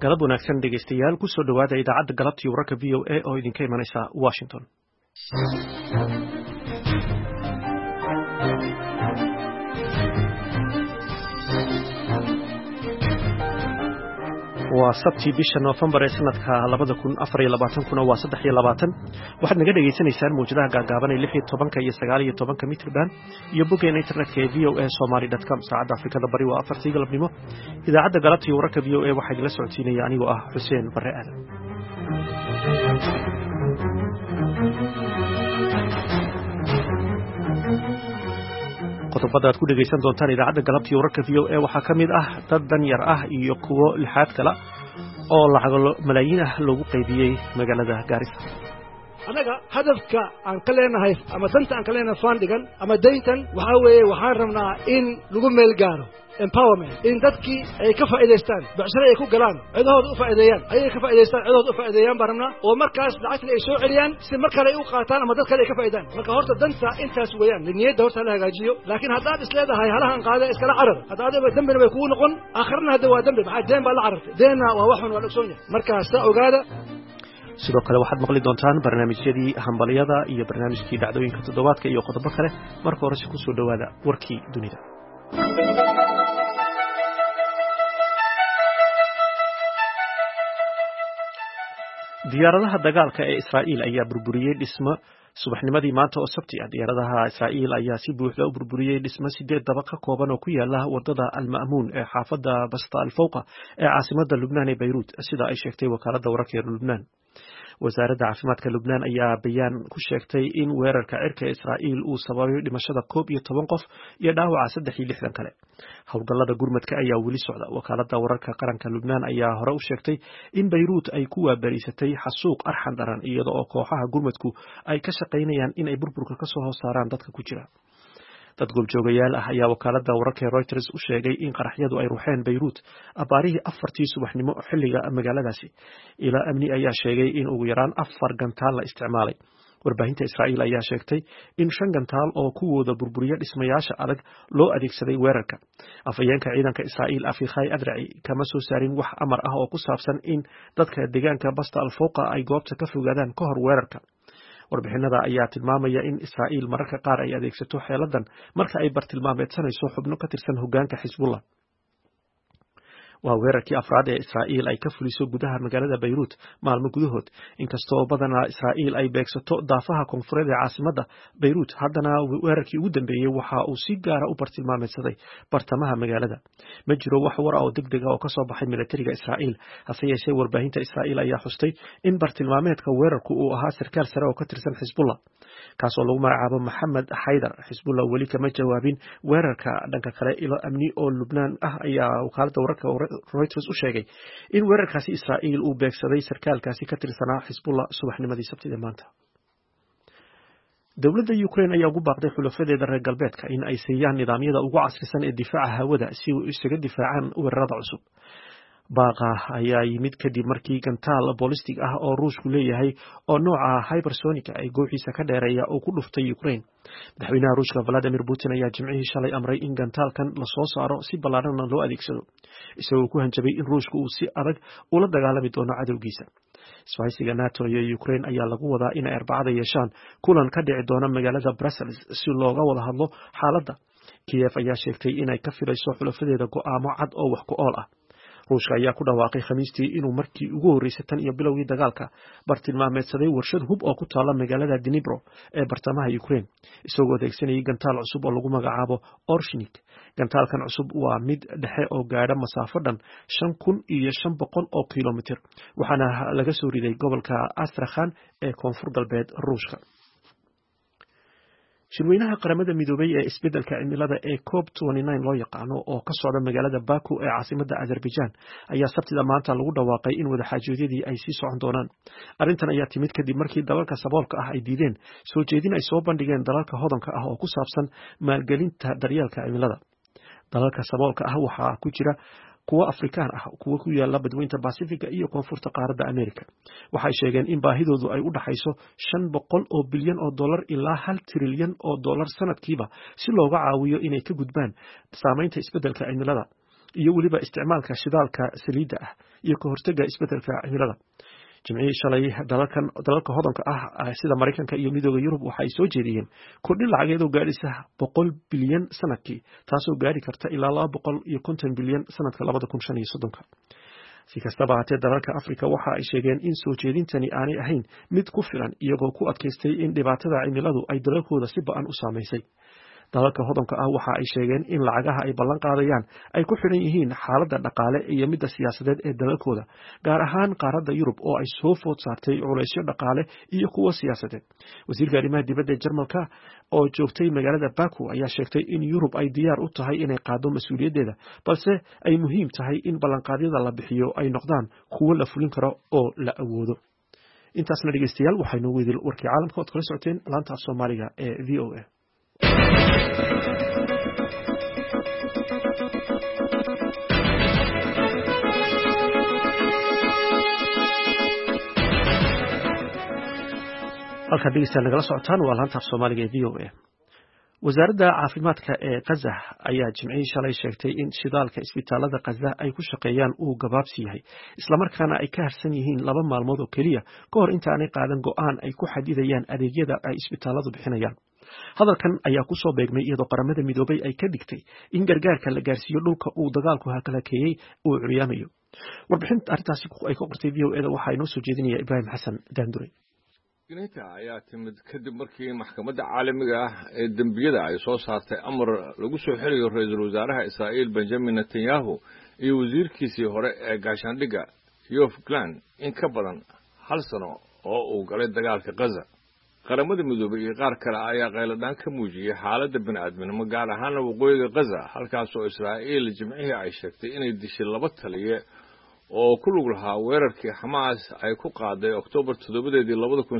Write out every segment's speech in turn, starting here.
galab wanaagsan dhegaystayaal ku soo dhawaada idaacadda galabtii wararka VOA oo idinka imanaysa Washington. waa sabti bisha November ee sanadka 2024 waa 23 waxaad naga dhageysanaysaan muujadaha gaagaaban ee 16 iyo 19 mitir band iyo boggeena internetka ee voasomali.com saacadda Afrikada bari waa 4 galabnimo idaacadda galabtii wararka VOA waxaa idila socodsiinaya anigoo ah Xuseen Barre Aadan qodobada aad ku dhageysan doontaan idaacadda galabtii wararka VOA waxaa ka mid ah dad dan yar ah iyo kuwo lixaad kala oo lacag malaayiin ah lagu qaybiyay magaalada Garissa. anaga hadafka aan ka leenahay ama danta aan ka leenahay fandigan ama dayntan waxa weeye waxaan rabnaa in lagu meel gaaro empowerment in dadkii ay ka faa'iideystaan bacsharo ay ku galaan cidahooda u faa'iideeyaan ayay ka faa'iideystaan cidahooda u faa'iideeyaan baan rabnaa oo markaas lacagta ay soo celiyaan si mar kale ay u qaataan ama dad kale ay ka faa'iidaan marka horta danta intaas weeyaan niyadda horta la hagaajiyo laakiin haddaad isleedahay halahan qaada iskala carar haddaadaba dambina way kugu noqon aakhirna hadda waa dambi maxaa deen baa la carartay deenna waa wax xun waa la ogsoon yahay markaas saa ogaada. sidoo kale waxaad maqli doontaan barnaamijyadii hambaliyada iyo barnaamijkii dhacdooyinka toddobaadka iyo qodobo kale marka hore si ku soo dhawaada warkii dunida. diyaaradaha dagaalka ee Israa'iil ayaa burburiyay dhismo subaxnimadii maanta oo Sabti ah. diyaaradaha Israa'iil ayaa si buuxda u burburiyay dhismo 8 dabaq ka kooban oo ku yaala wadada Al-Ma'muun ee xaafadda Basta Al-Fawqa ee caasimadda Lubnaan ee Beirut sida ay sheegtay wakaaladda wararka ee Lubnaan. wasaaradda caafimaadka Lubnaan ayaa bayaan ku sheegtay in weerarka cirka Israa'iil uu sababay dhimashada 11 qof iyo dhaawaca 63 kale. howlgallada gurmadka ayaa weli socda. wakaaladda wararka qaranka Lubnaan ayaa hore u sheegtay in Beirut ay ku waabariisatay xasuuq arxan daran iyada oo kooxaha gurmadku ay ka shaqaynayaan in ay burburka ka soo hoos saaraan dadka ku jira. dad goobjoogayaal ah ayaa wakaaladda wararka Reuters u sheegay in qaraxyadu ay ruuxeen Beirut abaarihii 4 subaxnimo xilliga magaaladaasi. ilaa amni ayaa sheegay in ugu yaraan 4 gantaal la isticmaalay. warbaahinta Israa'iil ayaa sheegtay in 5 gantaal oo kuwooda burburiya dhismayaasha adag loo adeegsaday weerarka. afayeenka ciidanka Israa'iil Afikhai Adraci kama soo saarin wax amar ah oo ku saabsan in dadka deegaanka Basta Al-Fawqa ay goobta ka fogaadaan ka hor weerarka. warbixinada ayaa tilmaamaya in Israa'iil mararka qaar ay adeegsato xeeladan marka ay bartilmaameedsanayso xubno ka tirsan hoggaanka Xisbullah. waa weerarkii afraad ee Israa'iil ay ka fuliso gudaha magaalada Beirut maalmo gudahood inkastoo badanaa Israa'iil ay beegsato daafaha koonfureed ee caasimadda Beirut haddana weerarkii ugu dambeeyay waxa uu si gaara u bartilmaameedsaday bartamaha magaalada. ma jiro wax war ah oo degdeg ah oo ka soo baxay militariga Israa'iil hase yeeshee warbaahinta Israa'iil ayaa xustay in bartilmaameedka weerarku uu ahaa sarkaal sare oo ka tirsan Xisbullah kaasoo lagu magacaabo Maxamed Haydar. Xisbullah weli kama jawaabin weerarka. dhanka kale ilo amni oo Lubnaan ah ayaa wakaaladda wararka Reuters u sheegay in weerarkaasi Israa'iil uu beegsaday sarkaalkaasi ka tirsanaa Xisbullah subaxnimadii Sabtida maanta. dowladda Ukraine ayaa ugu baaqday xulafadeeda reer galbeedka in ay siiyaan nidaamyada ugu casrisan ee difaaca hawada si ay isaga difaacaan weerarada cusub. baaqa ayaa yimid kadib markii gantaal ballistic ah oo Ruushku leeyahay oo nooca hypersonic ay gooxiisa ka dheereeya oo ku dhuftay Ukraine. madaxweynaha Ruushka Vladimir Putin ayaa jimcihii shalay amray in gantaalkan la soo saaro si ballaaran loo adeegsado isagoo ku hanjabay in Ruushku uu si adag ula dagaalami doono cadowgiisa. isbahaysiga NATO iyo Ukraine ayaa lagu wadaa in ay Arbacada yeeshaan kulan ka dhici doona magaalada Brussels si looga wada hadlo xaaladda. Kiev ayaa sheegtay in ay ka filayso xulafadeeda go'aamo cad oo wax ku ool ah. Ruushka ayaa ku dhawaaqay Khamiistii inuu markii ugu horeysay tan iyo bilowgii dagaalka bartilmaameedsaday warshad hub oo ku taala magaalada Dnipro ee bartamaha Ukraine isagoo adeegsanayay gantaal cusub oo lagu magacaabo Orshnik. gantaalkan cusub waa mid dhexe oo gaadha masaafo dhan 5,500 oo kiiloomitir waxaana laga soo riday gobolka Astrakhan ee koonfur galbeed Ruushka. shirweynaha qaramada midoobay ee isbeddelka cimilada ee COP29 loo yaqaano oo ka socda magaalada Baku ee caasimadda Azerbaijan ayaa Sabtida maanta lagu dhawaaqay in wadaxaajoodiyadii ay sii socon doonaan. arrintan ayaa timid kadib markii dalalka saboolka ah ay diideen soo jeedin ay soo bandhigeen dalalka hodanka ah oo ku saabsan maalgelinta daryeelka cimilada. dalalka saboolka ah waxaa ku jira kuwa Afrikaan ah kuwa ku yaala badweynta Pacifica iyo koonfurta qaaradda Amerika. waxay sheegeen in baahidoodu ay u dhaxayso $500 bilyan ilaa $1 trilyan sanadkiiba si looga caawiyo inay ka gudbaan saameynta isbeddelka cimilada iyo weliba isticmaalka shidaalka saliidda ah iyo ka hortagga isbeddelka cimilada. Jimcihii shalay dalalka hodanka ah sida Mareykanka iyo Midowga Yurub waxay soo jeediyeen kordhin lacageed oo gaadhaysa 100 bilyan sanadkii, taasoo gaari karta ilaa 250 bilyan sanadka 2035. Si kastaba haatee dalalka Afrika waxa ay sheegeen in soo jeedintani aanay ahayn mid ku filan, iyagoo ku adkaystay in dhibaatada cimiladu ay dalalkooda si ba'an u saameysay. dalalka hodanka ah waxa ay sheegeen in lacagaha ay ballan qaadayaan ay ku xidhan yihiin xaaladda dhaqaale iyo midda siyaasadeed ee dalalkooda, gaar ahaan qaaradda Yurub oo ay soo food saartay culaysyo dhaqaale iyo kuwo siyaasadeed. Wasiirka arrimaha dibadda Jarmalka oo joogtay magaalada Baku ayaa sheegtay in Yurub ay diyaar u tahay inay qaado mas'uuliyaddeeda, balse ay muhiim tahay in ballanqaadyada la bixiyo ay noqdaan kuwo la fulin karo oo la awoodo. intaasna dhegeystayaal waxaynu weydil warkii caalamka oo kala socoteen laanta af Soomaaliga ee VOA. halka dhegeystayaal nagala socotaan waa laanta af Soomaaliga ee VOA. wasaaradda caafimaadka ee Gaza ayaa Jimcihii shalay sheegtay in shidaalka isbitaalada Gaza ay ku shaqeeyaan uu gabaabsi yahay, isla markaana ay ka harsan yihiin 2 maalmood oo kaliya ka hor intaanay qaadan go'aan ay ku xadidayaan adeegyada ay isbitaaladu bixinayaan. hadalkan ayaa ku soo beegmay iyadoo qaramada midoobay ay ka digtay in gargaarka la gaarsiiyo dhulka uu dagaalku halkalakeeyay uu curyaamayo. warbixinta arrintaasi ay ka qortay VOA-da waxaa inoo soo jeedinaya Ibraahim Xasan Daandure. ayaa timid kadib markii maxkamadda caalamiga ah ee dembiyada ay soo saartay amar lagu soo xirayo ra-iisul wasaaraha Israa'iil Benjamin Netanyahu iyo wasiirkiisii hore ee gaashaandhigga Yoav Gallant in ka badan 1 sano oo uu galay dagaalka Gaza. qaramada midoobay iyo qaar kale ayaa qayladaan ka muujiyay xaaladda bini'aadminimo gaar ahaan waqooyiga Gaza, halkaas oo Israa'iil Jimcihii ay sheegtay inay dishay 2 taliye oo ku lug lahaa weerarkii Xamaas ay ku qaaday Oktoobar 7,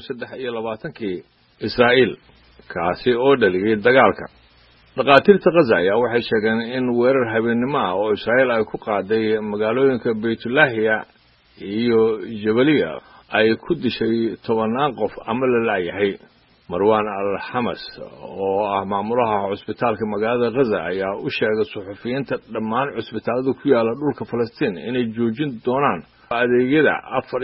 2023 Israa'iil, kaasi oo dhaliyay dagaalka. dhaqaatiirta Gaza ayaa waxay sheegeen in weerar habeenimo ah oo Israa'iil ay ku qaaday magaalooyinka Baytulaahiya iyo Jabaliya ay ku dishay 10 qof ama la laayahay. Marwan al-Hamas oo ah maamulaha cusbitaalka magaalada Gaza ayaa u sheegay suxufiyiinta dhammaan cusbitaalada ku yaala dhulka Falastiin inay joojin doonaan adeegyada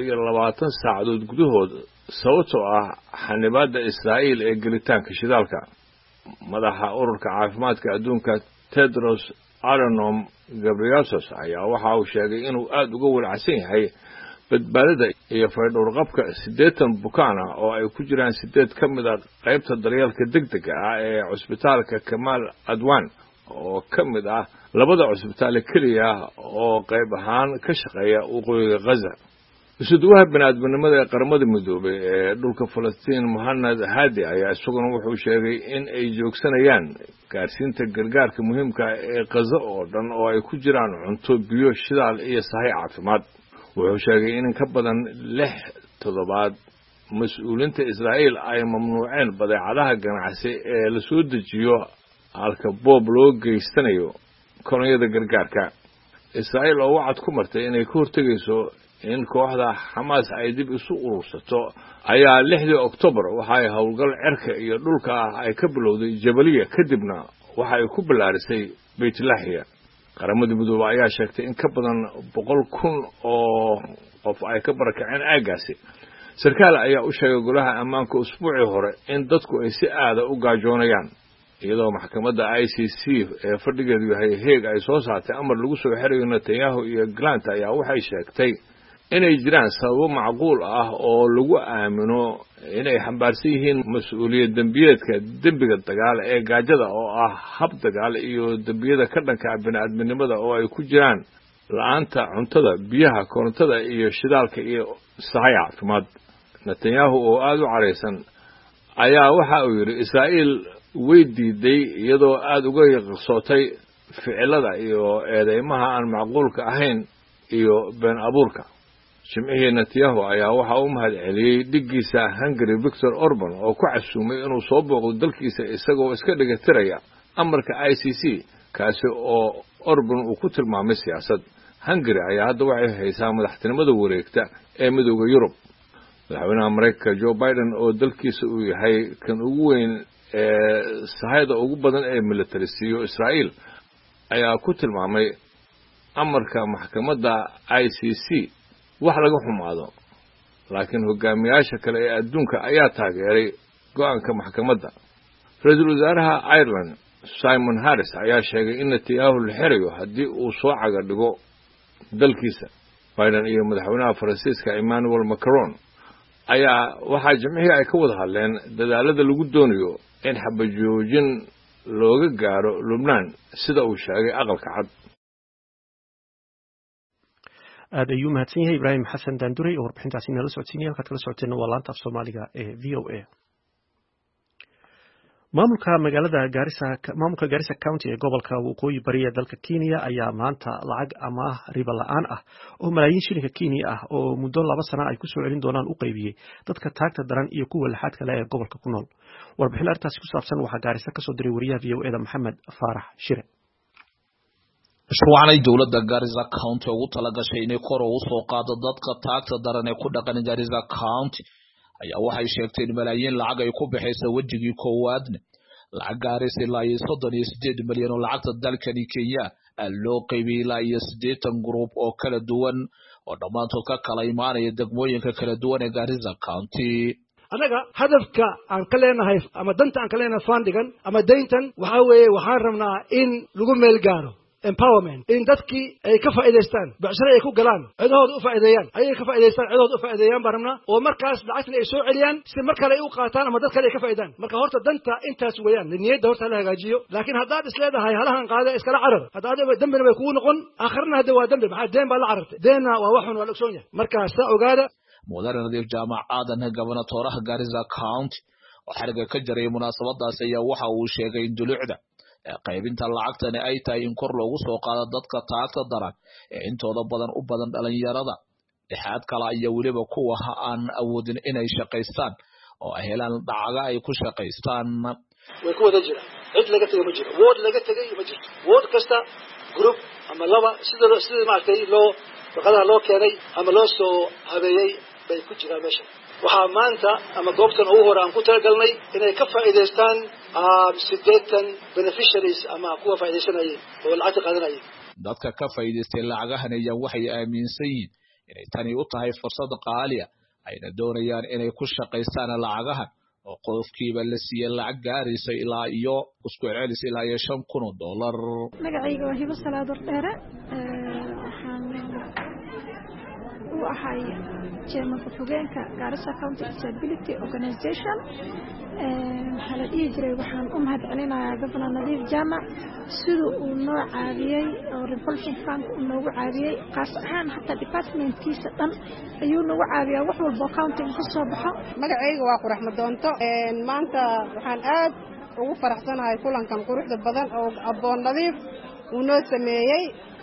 24 saacadood gudahood sababtoo ah xanibaadda Israa'iil ee gelitaanka shidaalka. madaxa ururka caafimaadka adduunka Tedros Adhanom Ghebreyesus ayaa waxa uu sheegay inuu aad uga walacsan yahay badbaadada iyo faydhowrqabka 80 bukaan ah oo ay ku jiraan 8 ka mid ah qaybta daryeelka degdega ah ee cusbitaalka Kamal Adwan oo ka mid ah 2 cusbitaal kaliya oo qayb ahaan ka shaqeeya waqooyiga Gaza. isuduwaha bini'aadminimada ee qaramada midoobay ee dhulka Falastiin Mohamed Hadi ayaa isaguna wuxuu sheegay in ay joogsanayaan gaarsiinta gargaarka muhiimka ah ee Gaza oo dhan oo ay ku jiraan cunto, biyo, shidaal iyo sahay caafimaad. wuxuu sheegay in ka badan 6 toddobaad mas'uuliyiinta Israa'iil ay mamnuuceen badeecadaha ganacsi ee la soo dejiyo halka boob loo geystanayo kolonyada gargaarka. Israa'iil oo wacad ku martay inay ka hortagayso in kooxda Xamaas ay dib isu urursato ayaa 6 Oktoobar waxa ay howlgal cirka iyo dhulka ah ay ka bilowday Jabaliya, kadibna waxa ay ku bilaarisay Baytulaahiya. qaramada midoobay ayaa sheegtay in ka badan 100,000 oo qof ay ka barakaceen aagaasi. sarkaal ayaa u sheegay golaha ammaanka usbuucii hore in dadku ay si aada u gaajoonayaan, iyadoo maxkamadda ICC ee fadhigeedu yahay Hague ay soo saartay amar lagu soo xirayo Netanyahu iyo Gallant ayaa waxay sheegtay inay jiraan sababo macquul ah oo lagu aamino inay xambaarsan yihiin mas'uuliyad dambiyeedka dembiga dagaal ee gaajada oo ah hab dagaal iyo dembiyada ka dhanka ah bini'aadminimada oo ay ku jiraan la'aanta cuntada, biyaha, korontada iyo shidaalka iyo sahay caafimaad. Netanyahu oo aad u careysan ayaa waxa uu yiri Israa'iil way diiday iyadoo aad uga yaqsootay ficilada iyo eedeymaha aan macquulka ahayn iyo been abuurka. Jimcihii Netanyahu ayaa waxa uu mahad celiyay dhigiisa Hungary Viktor Orban oo ku casuumay inuu soo booqdo dalkiisa isagoo iska dhigatiraya amarka ICC, kaasi oo Orban uu ku tilmaamay siyaasad. Hungary ayaa hadda waxay haysaa madaxtinimada wareegta ee Midowga Yurub. madaxweynaha Mareykanka Joe Biden oo dalkiisa uu yahay kan ugu weyn sahayda ugu badan ee military siiyo Israa'iil ayaa ku tilmaamay amarka maxkamadda ICC wax laga xumaado laakiin hogaamiyaasha kale ee adduunka ayaa taageeray go'aanka maxkamadda. Ra'iisul Wasaaraha Ireland Simon Harris ayaa sheegay in Netanyahu la xirayo haddii uu soo caga dhigo dalkiisa. Biden iyo madaxweynaha Faransiiska Emmanuel Macron ayaa waxa jimcihii ay ka wada hadleen dadaalada lagu doonayo in xabajoojin looga gaaro Lubnaan sida uu sheegay aqalka cad. aad ayuu mahadsan yahay Ibrahim Xasan Daanduray oo warbixintaasi nala socodsiinaya halkaad kala socoteen waa laanta af Soomaaliga ee VOA. maamulka Garissa County ee gobolka waqooyi bari ee dalka Kenya ayaa maanta lacag amaah riba la'aan ah oo malaayiin shilinka Kenya ah oo muddo 2 sano ay ku soo celin doonaan u qaybiyay dadka taagta daran iyo kuwa laxaad kale ee gobolka ku nool. Warbixin artaasi ku saabsan waxa Garissa ka soo diray wariyaha VOA da Maxamed Faarax Shire. mashruucan ay dowladda Garissa County ugu talagashay inay kor ugu soo qaado dadka taagta daran ee ku dhaqan Garissa County ayaa waxay sheegtay in malaayiin lacag ay ku bixisay wajigii koowaadna lacag gaaraysa ilaa 38 milyan oo lacagta dalkani Kenya loo qaybiyay ilaa 80 group oo kala duwan oo dhamaantood ka kala imaanaya degmooyinka kala duwan ee Garissa County. anaga hadafka aan ka leenahay ama danta aan ka leenahay fandigan ama deyntan waxa weeye waxaan rabnaa in lagu meel gaaro empowerment in dadkii ay ka faa'iideystaan bacsharo ay ku galaan cidahooda u faa'iideeyaan ayay ka faa'iideystaan cidahooda u faa'iideeyaan barna oo markaas lacagta ay soo celiyaan si mar kale ay u qaataan ama dad kale ay ka faa'iidaan marka horta danta intaas weeyaan niyadda horta la hagaajiyo laakiin haddaad isleedahay halahan qaada iskala carar haddaad dambina bay kugu noqon aakhirna hadda waa dambi maxaa deen baa la carartay deenna waa waxun waa la ogsoon yahay markaas saa ogaada mudane nadiif jaamac aadan gobernatoraha Garissa County oo xariga ka jaray munaasabadaas ayaa waxa uu sheegay in dulucda qaybinta lacagtani ay tahay in kor loogu soo qaado dadka taagta daran ee intooda badan u badan dhalinyarada dhexaad kala iyo waliba kuwa aan awoodin inay shaqaystaan oo ay helaan dhacaga ay ku shaqaystaan. way ku wada jiraan cid laga tagay ma jiro wood laga tagay ma jirto wood kasta group ama laba sida maartay shaqada loo keenay ama loo soo habeeyay bay ku jiraan meesha. waxaa maanta ama goobtan ugu hore aan ku talagalnay inay ka faa'iideystaan 80 beneficiaries ama kuwa faa'iideysanayay oo lacag qaadanayay. dadka ka faa'iideystay lacagahan ayaa waxay aaminsan yihiin inay tani u tahay fursad qaali ah ayna doonayaan inay ku shaqaystaan lacagahan oo qofkiiba la siiyay lacag gaaraysa ilaa iyo isku celcelis ilaa $5,000. magacayga waa Hibo Salaadur Dheere waxay chairman ku-xigeenka Garissa County Disability Organization waxaa la dhihi jiray waxaan u mahadcelinayaa Governor Nadiif Jaamac siduu uu noo caawiyey oo Revolving Fund uu noogu caawiyey qaas ahaan hataa departmentkiisa dhan ayuu noogu caawiyaa wax walba countiga ka soo baxo. magacayga waa Quraxma Doonto maanta waxaan aad ugu faraxsanahay kulankan quruxda badan oo aboon Nadiif uu noo sameeyey.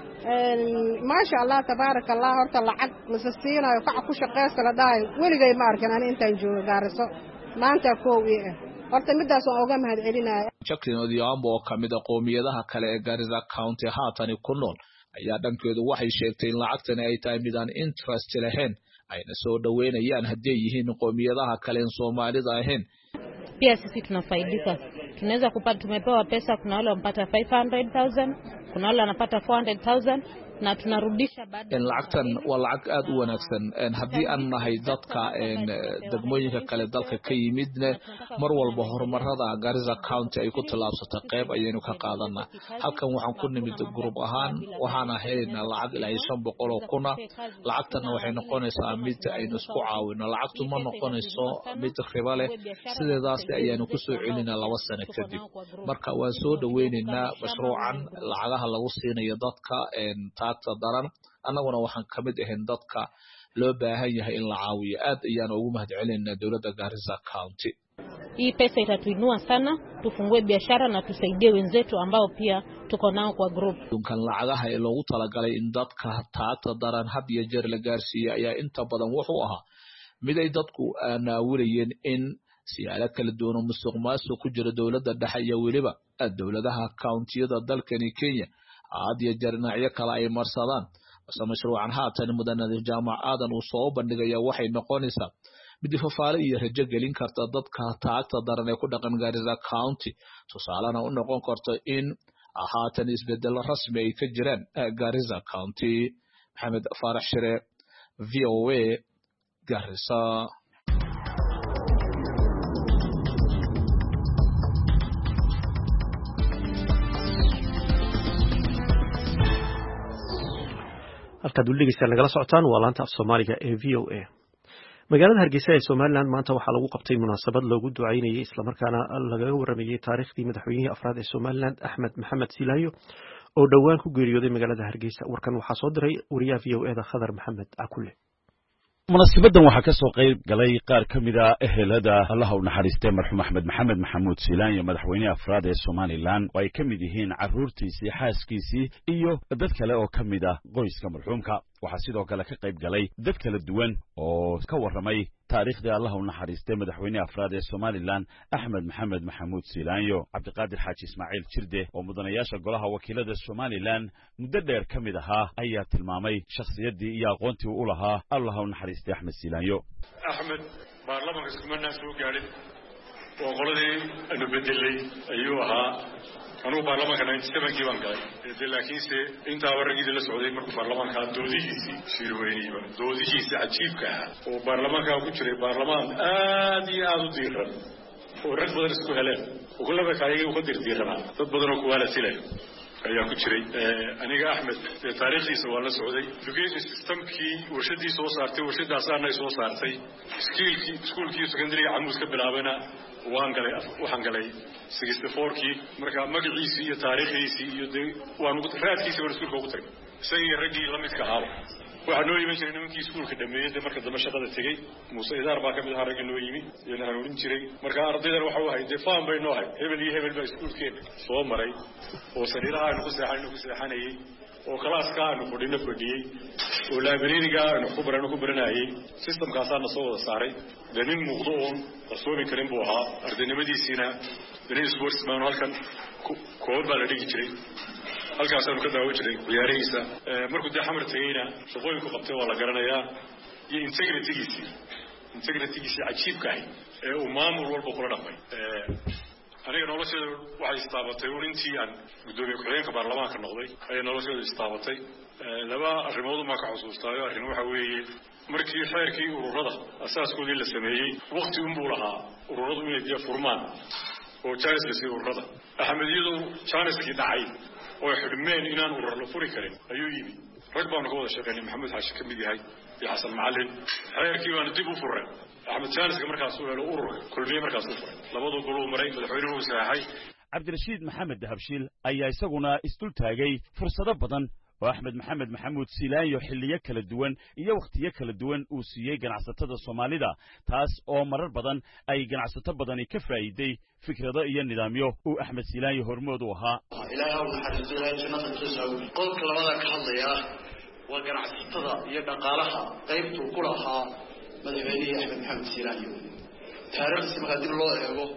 ما شاء الله تبارك الله horta lacag la siinayo ka ku shaqeysta la dhahay waligay ma arkan aan intaan joogo Garissa maanta koowi horta midaas oo uga mahad celinaya. Jacqueline Odhiambo oo kamid ah qoomiyadaha kale ee Garissa County haatan ku nool ayaa dhankeedu waxay sheegtay in lacagtan ay tahay mid aan interest lahayn ayna soo dhaweynayaan haddii yihiin qoomiyadaha kale ee Soomaalida ahayn. Pia sisi tunafaidika tunaweza kupata tumepewa pesa kuna wale wanapata 500,000 kuna wale wanapata 400,000 na tunarudisha baada in lacagtan waa lacag aad u wanaagsan haddii aan nahay dadka degmooyinka kale dalka ka yimidna mar walba horumarada Garissa County ay ku talaabsatay qayb ayaynu ka qaadanaa. halkan waxaan ku nimid group ahaan waxaan ahaynaa lacag ilaa 500 kuna lacagtan waxay noqonaysaa mid aynu isku caawino lacagtu ma noqonayso mid riba leh sidaas ayaynu ku soo celinaa 2 sano kadib marka waan soo dhaweynaynaa mashruucan lacagaha lagu siinayo dadka taagta daran annaguna waxaan kamid ahayn dadka loo baahan yahay in la caawiyo aad ayaan ugu mahadcelinaynaa dawladda Garissa County. Hii pesa itatuinua sana tufungue biashara na tusaidie wenzetu ambao pia tuko nao kwa group. Dunkan lacagaha ee loogu talagalay in dadka taagta daran had iyo jeer la gaarsiiyo ayaa inta badan wuxuu ahaa mid ay dadku aanawirayeen in siyaalo kala duwan oo musuqmaasuq ku jira dawladda dhexe iyo waliba dawladaha countiyada dalkani Kenya aad iyo jarnacyo kala ay marsadaan bas mashruucan haatan mudane Nadiif Jaamac aadan uu soo bandhigaya waxay noqonaysaa mid fafaale iyo rajo gelin karta dadka taagta daran ee ku dhaqan Garissa County tusaalena u noqon karto in haatan isbedelo rasmi ay ka jiraan Garissa County. Maxamed Faarax Shire, VOA, Garissa. halkaad weli dhegeystayaal nagala socotaan waa laanta af Soomaaliga ee VOA. magaalada Hargeysa ee Somaliland maanta waxaa lagu qabtay munaasabad loogu ducaynayay isla markaana laga waramayay taariikhdii madaxweynihii afraad ee Somaliland Axmed Maxamed Silayo oo dhawaan ku geeriyooday magaalada Hargeysa. warkan waxaa soo diray wariyaha VOA-da Khadar Maxamed Akule. munaasabadan waxaa ka soo qayb galay qaar ka mid ah ehelada Allah u naxariistay marxuum Axmed Maxamed Maxamuud Silayo madaxweynaha afraad ee Somaliland oo ay ka mid yihiin caruurtiisii xaaskiisii iyo dad kale oo ka mid ah qoyska marxuumka. waxaa sidoo kale ka qayb galay dad kala duwan oo ka waramay taariikhdii Allah u naxariistay madaxweynaha afraad ee Somaliland Axmed Maxamed Maxamuud Silayo. Cabdiqaadir Xaaji Ismaaciil Jirde oo mudanayaasha golaha wakiilada Somaliland muddo dheer ka mid ahaa ayaa tilmaamay shakhsiyaddii iyo aqoontii uu lahaa Allah u naxariistay Axmed Silayo. Axmed baarlamaanka iskumana soo gaarin oo qoladii aanu bedelay ayuu ahaa. anuu baarlamaanka 97 baan galay laakiinse intaa waragii la socday markuu baarlamaanka doodihiisii shirweynayba doodihiisii cajiibka ah oo baarlamaanka ku jiray baarlamaan aad iyo aad u diiran oo rag badan isku heleen oo kullaba kaayay u dirdiiranaa dad badan oo kuwala silay ayaa ku jiray. aniga Axmed taariikhdiisa waa la socday. education systemkii warshadii soo saartay warshadaasana soo saartay iskuulkii secondary camuus ka bilaabana waxaan galay 64kii marka magaciisii iyo taariikhdiisii iyo waan raadkiisa war iskuulka ugu tagay isagii raggii la midka ahaa. waxaa noo iman jiray nimankii iskuulka dhameeyay marka dambe shaqada tagay Muuse Idaar baa ka mid ahaa raggii noo yimi iyo hanuunin jiray. marka ardaydan waxa uu ahaa faan bay noo hay hebel iyo hebel baa iskuulkeena soo maray oo sariiraha aanu ku seexanayay oo kalaaska aanu fadhiyay oo library-ga aanu ku baranayay systemkaasana soo wada saaray. nin muuqdo oo qarsoomi karin buu ahaa. ardaynimadiisina nin sportsman halkan koob baa la dhigi jiray halkaasaan ka daawo jiray ciyaarihiisa. markuu xamar tagayna shaqooyinku qabtay waa la garanayaa iyo integrity-giisii cajiibka ah ee uu maamul walba kula dhaqmay. aniga nolosheedu waxay istaabatay intii aan gudoomiye ku-xigeenka baarlamaanka noqday ayay nolosheedu istaabatay. laba arrimood ma ka xusuustaayo. arrin waxa weeye markii xeerkii ururada asaaskoodii la sameeyay waqti buu lahaa ururadu inay diya furmaan oo jaanistii ururada Axmediyadu jaaniskii dhacay oo xidhmeen inaan urur la furi karin ayuu yimi. rag baan ka wada shaqeynay Maxamed Xaashi ka mid yahay iyo Xasan Macallin. xeerkii baan dib u furay Axmed jaaniska markaas uu helo urur kulmiye markaas uu furay labadu gol maray madaxweynuhu saxay. Cabdirashiid Maxamed Dahabshiil ayaa isaguna istul taagay fursado badan oo Axmed Maxamed Maxamuud Silayo xilliyo kala duwan iyo waqtiyo kala duwan uu siiyay ganacsatada Soomaalida taas oo marar badan ay ganacsato badani ka faa'iiday fikrado iyo nidaamyo uu Axmed Silayo hormood u ahaa. ilaahay uu naxariisto jannada tusaaw qolka labada ka hadlaya waa ganacsatada iyo dhaqaalaha qaybtu ku lahaa madaxweynaha Axmed Maxamed Silayo. taariikhdiisa marka dib loo eego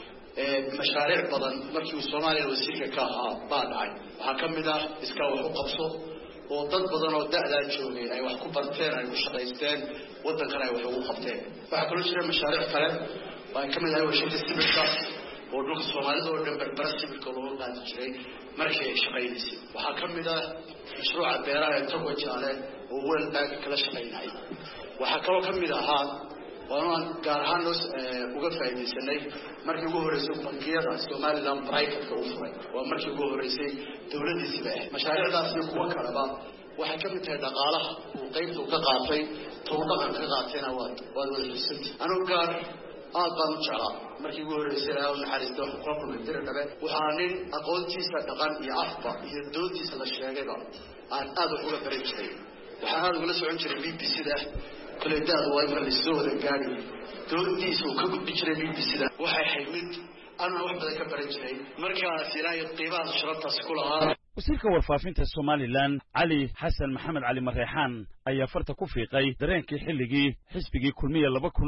mashaariic badan markii uu Soomaaliya wasiirka ka ahaa baa dhacay. waxaa ka mid ah iska wax u qabso oo dad badan oo da'da joogay ay wax ku barteen ay u shaqaysteen waddankan ay wax ugu qabteen. waxaa kaloo jira mashaariic kale oo ka mid ah warshada sibirka oo dhulka Soomaalida oo dhan barbar sibirka loo qaadi jiray markii ay shaqaynaysay. waxaa ka mid ah mashruuca beeraha ee Togo Jaale oo World Bank kala shaqaynayay. waxaa kaloo ka mid ahaa waan gaar ahaan uga faa'iideysanay markii ugu horeysay bankiyada Somaliland private-ka u furay waa markii ugu horeysay dawladdiisa. mashaariicdaas iyo kuwa kaleba waxay ka mid tahay dhaqaalaha uu qaybtu ka qaatay towdaqan ka qaatayna waa wada xisabti. anuu gaar aad baan u jeclaa markii ugu horeysay ilaahay u naxariisto wax ku kulmay dhabe. waxaa nin aqoontiisa dhaqan iyo afba iyo doodiisa la sheegayba aan aad uga baran jiray. waxaan aad ugula socon jiray BBC-da كل ده وايد من السود الجاني دولتي سو كم بيجري من بسلا واحد حيمد أنا واحد ذاك برجلي مركز سلاي الطيبات شرطة سكولها. wasiirka warfaafinta Somaliland Ali Xasan Maxamed Ali Marreexaan ayaa farta ku fiiqay dareenkii xilligii xisbigii kulmiye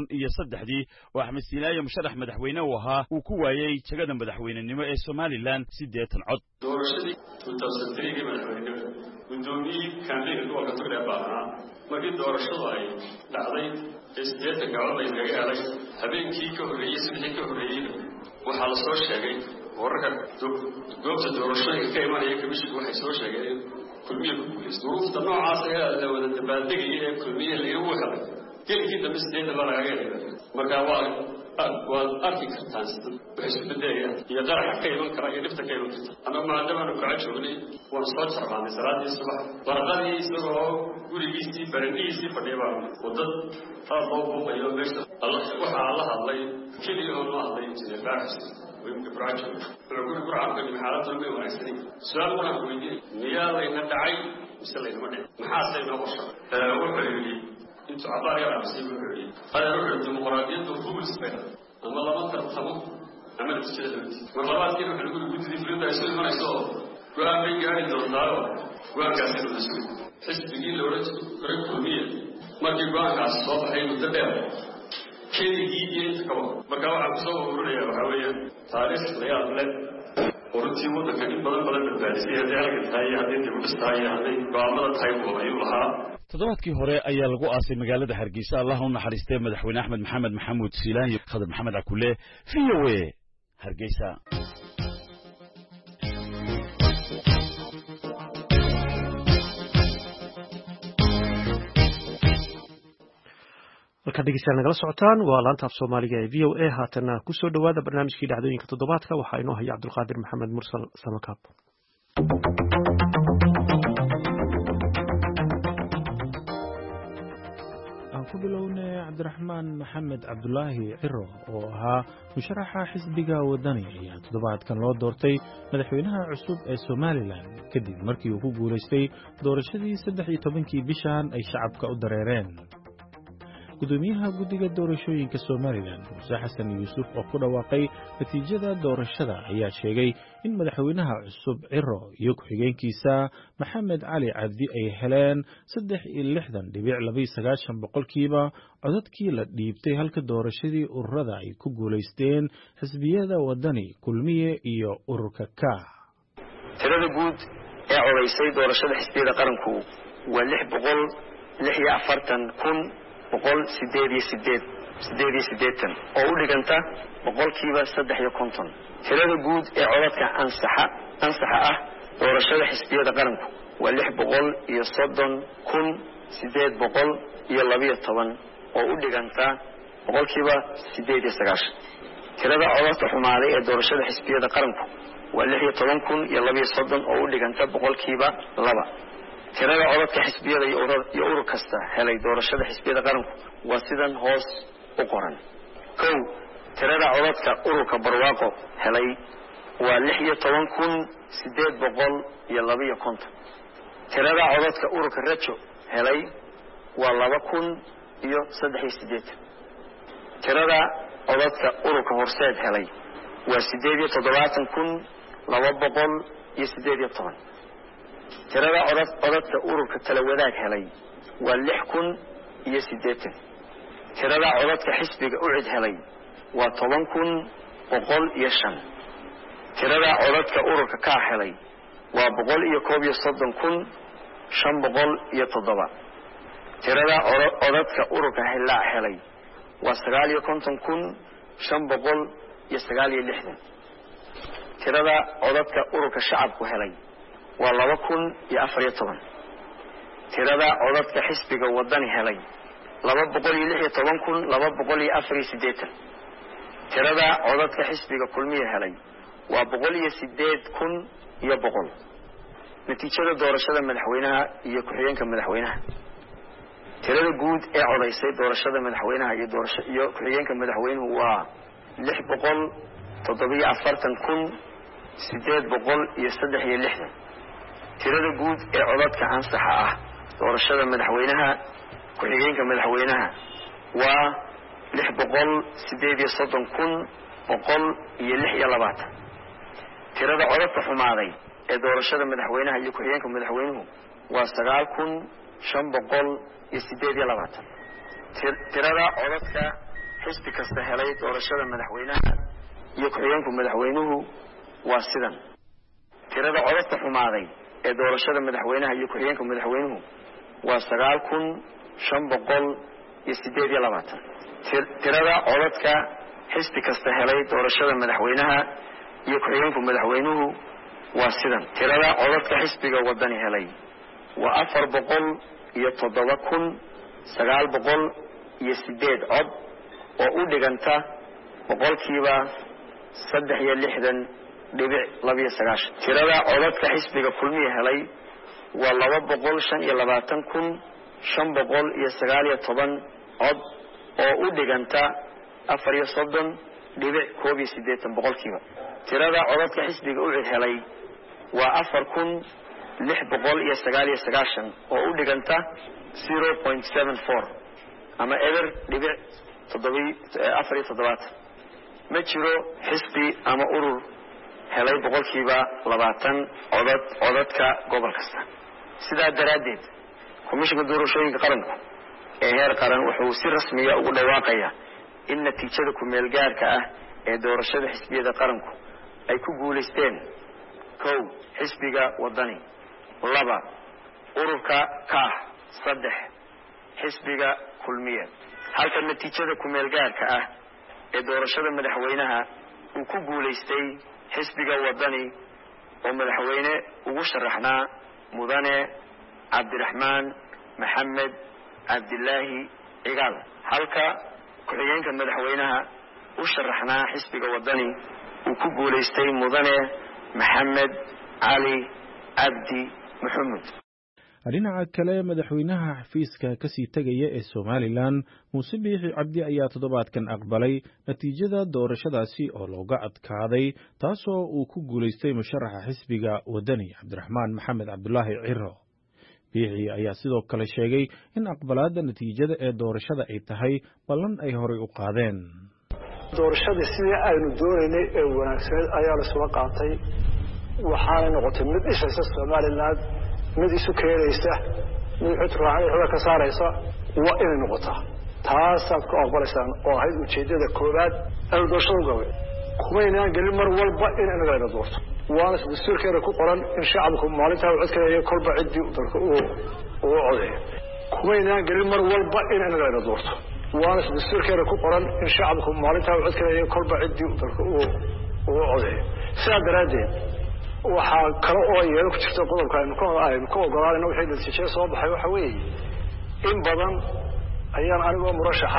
2003 oo Axmed Silayo musharax madaxweyne u ahaa uu ku waayay jagada madaxweynenimo ee Somaliland 8 cod. doorashadii 2003 madaxweyne gudoomiye kaambeynka gobolka Togdheer baa markii doorashadu ay dhacday 8 gacmo ay naga helay habeenkii ka horeeyay sidii ka horeeyay waxaa la soo sheegay wararka goobta doorashooyinka ka imanaya komishiga waxay soo sheegeen kulmiye ku guulaysto duruufta noocaas ayaa la wada dabaaldegaya ee kulmiye lagu helay gelikii dambe sideedda baa lagaga helay marka waad arki kartaan sida waxay isku bedelayaan iyo qaraxa ka iman kara iyo dhibta ka iman karta ama maadaamaanu kaca joognay waan soo jarmaanay salaadii subax warqadii isagoo gurigiisii barandihiisii fadhiya baa wadad aad loo buuqayo meesha waxaa la hadlay keliya oo loo hadlay injineer baaxis ibrahim wuxuu guri gurcaan xaaladda ma wanaagsanin su-aal waxaan weydiiyey miyaa layna dhacay mise laynama dhicin maxaase inoo qorsha wuxuu yidhi intuu cabaar yar amsay wuxuu yidhi adeer wuxuu dimuqraadiyaddu rules bay ama lama tartamo ama natiijada lamati mar labaadkiina waxaan guri guddidii fulinta ay soo imanayso oo go-aan bay gaari doontaao go-aankaasi la sugi xisbigii loola jiray kulmiye markii go-aankaasi soo baxay muddo dheer keligii iyo inta kaba marka waxaan kusoo ururinaya waxaa weeyaan taariikh layaab leh oo runtii waddankan in badan badbaadisay hadday halgan tahay iyo hadday dib u dhis tahay iyo hadday go-aamada tahay buu ayuu lahaa toddobaadkii hore ayaa lagu aasay magaalada Hargeysa Allah u naxariistay madaxweyne Axmed Maxamed Maxamuud Siilaan iyo Khadar Maxamed Akule VOA Hargeysa halka dhegeystayaal nagala socotaan waa laanta af Soomaaliga ee VOA haatana ku soo dhawaada barnaamijkii dhacdooyinka toddobaadka waxaa inoo haya Cabdulqaadir Maxamed Mursal Samakaab ku bilowne Cabdiraxmaan Maxamed Cabdulaahi Ciro oo ahaa musharaxa xisbiga wadani ayaa toddobaadkan loo doortay madaxweynaha cusub ee Somaliland kadib markii uu ku guuleystay doorashadii 13 bishan ay shacabka u dareereen gudoomiyaha guddiga doorashooyinka Somaliland Muuse Xasan Yuusuf oo ku dhawaaqay natiijada doorashada ayaa sheegay in madaxweynaha cusub Ciro iyo ku-xigeenkiisa Maxamed Cali Cabdi ay heleen 63.29 boqolkiiba codadkii la dhiibtay halka doorashadii ururada ay ku guuleysteen xisbiyada wadani kulmiye iyo ururka ka tirada guud ee codeysay doorashada xisbiyada qaranku waa 646 oo u dhiganta boqolkiiba 350 tirada guud ee codadka ansaxa ah doorashada xisbiyada qaranku waa 630,812 oo u dhiganta boqolkiiba 8.9 tirada codadka xumaaday ee doorashada xisbiyada qaranku waa 16,032 oo u dhiganta boqolkiiba 2 tirada codadka xisbiyada iyo urur kasta helay doorashada xisbiyada qaranku waa sidan hoos u qoran 1 tirada codadka ururka barwaaqo helay waa 16,852 tirada codadka ururka rajo helay waa 2,083 tirada codadka ururka horseed helay waa 78,218 tirada codadka ururka kala wadaag helay waa 6,080 tirada codadka xisbiga u cid helay waa 10,105 tirada codadka ururka ka helay waa 131,507 tirada codadka ururka helaa helay waa 59,569 tirada codadka ururka shacabku helay waa 2,014 tirada codadka xisbiga wadani helay 216,248 tirada codadka xisbiga kulmiye helay waa 108,100 natiijada doorashada madaxweynaha iyo ku-xigeenka madaxweynaha tirada guud ee codeysay doorashada madaxweynaha iyo ku-xigeenka madaxweynuhu waa 640,863 tirada guud ee codadka ansaxa ah doorashada madaxweynaha ku-xigeenka madaxweynaha waa 638,126 tirada codadka xumaaday ee doorashada madaxweynaha iyo ku-xigeenka madaxweynuhu waa 9,528 tirada codadka xisbi kasta helay doorashada madaxweynaha iyo ku-xigeenka madaxweynuhu waa sidan tirada codadka xumaaday ee doorashada madaxweynaha iyo ku-xigeenka madaxweynuhu waa 9,528 tirada codadka xisbi kasta helay doorashada madaxweynaha iyo ku-xigeenku madaxweynuhu waa sidan. tirada codadka xisbiga wadani helay waa 407,908 cod oo u dhiganta boqolkiiba 63.29. tirada codadka xisbiga kulmiye helay waa 225,519 cod oo u dhiganta 34.18 boqolkiiba. tirada codadka xisbiga u helay waa 4,699 oo u dhiganta 0.74 ama eber dhibic 47. ma jiro xisbi ama urur helay boqolkiiba 20 codadka gobol kasta. sidaa daraaddeed komishanka doorashooyinka qaranku ee heer qaran wuxuu si rasmiya ugu dhawaaqayaa in natiijada ku-meel gaarka ah ee doorashada xisbiyada qaranku ay ku guulaysteen: 1 xisbiga wadani, 2 ururka KAH, 3 xisbiga kulmiye. halka natiijada ku-meel gaarka ah ee doorashada madaxweynaha uu ku guulaystay xisbiga wadani oo madaxweyne ugu sharaxnaa mudane cabdiraxmaan maxamed cabdilaahi cigaal, halka ku-xigeenka madaxweynaha u sharaxnaa xisbiga wadani uu ku guulaystay mudane maxamed cali cabdi maxamuud. dhinaca kale, madaxweynaha xafiiska ka sii tegaya ee Somaliland Muuse Biixi Cabdi ayaa toddobaadkan aqbalay natiijada doorashadaasi oo looga adkaaday, taasoo uu ku guulaystay musharaxa xisbiga wadani Cabdiraxmaan Maxamed Cabdulaahi Ciro. Biixi ayaa sidoo kale sheegay in aqbalaadda natiijada ee doorashada ay tahay ballan ay horay u qaadeen. doorashadii sidii aynu doonaynay ee wanaagsaneed ayaa la soo qaatay, waxaana noqotay mid ishaysa Somaliland, mid isu keenaysa, mid xutraacay ka saaraysa. waa inay noqotaa taasaad ku aqbalaysaan oo ahayd ujeedada koowaad ee doorashada gabay. kumaynaan gelin mar walba in inaga ayna doorto, waana dastuurkeena ku qoran in shacabku maalintaa u codkaya kolba ciddii dalka uu codeeyo. kumaynaan gelin mar walba in inaga ayna doorto, waana dastuurkeena ku qoran in shacabku maalintaa u codkaya kolba ciddii dalka uu codeeyo. sidaa daraaddeed waxaa kale oo yeelo ku jirta qodobka aynu ka ogolaanayno wixii natiijada soo baxay waxa weeye in badan ayaan anigoo murashaxa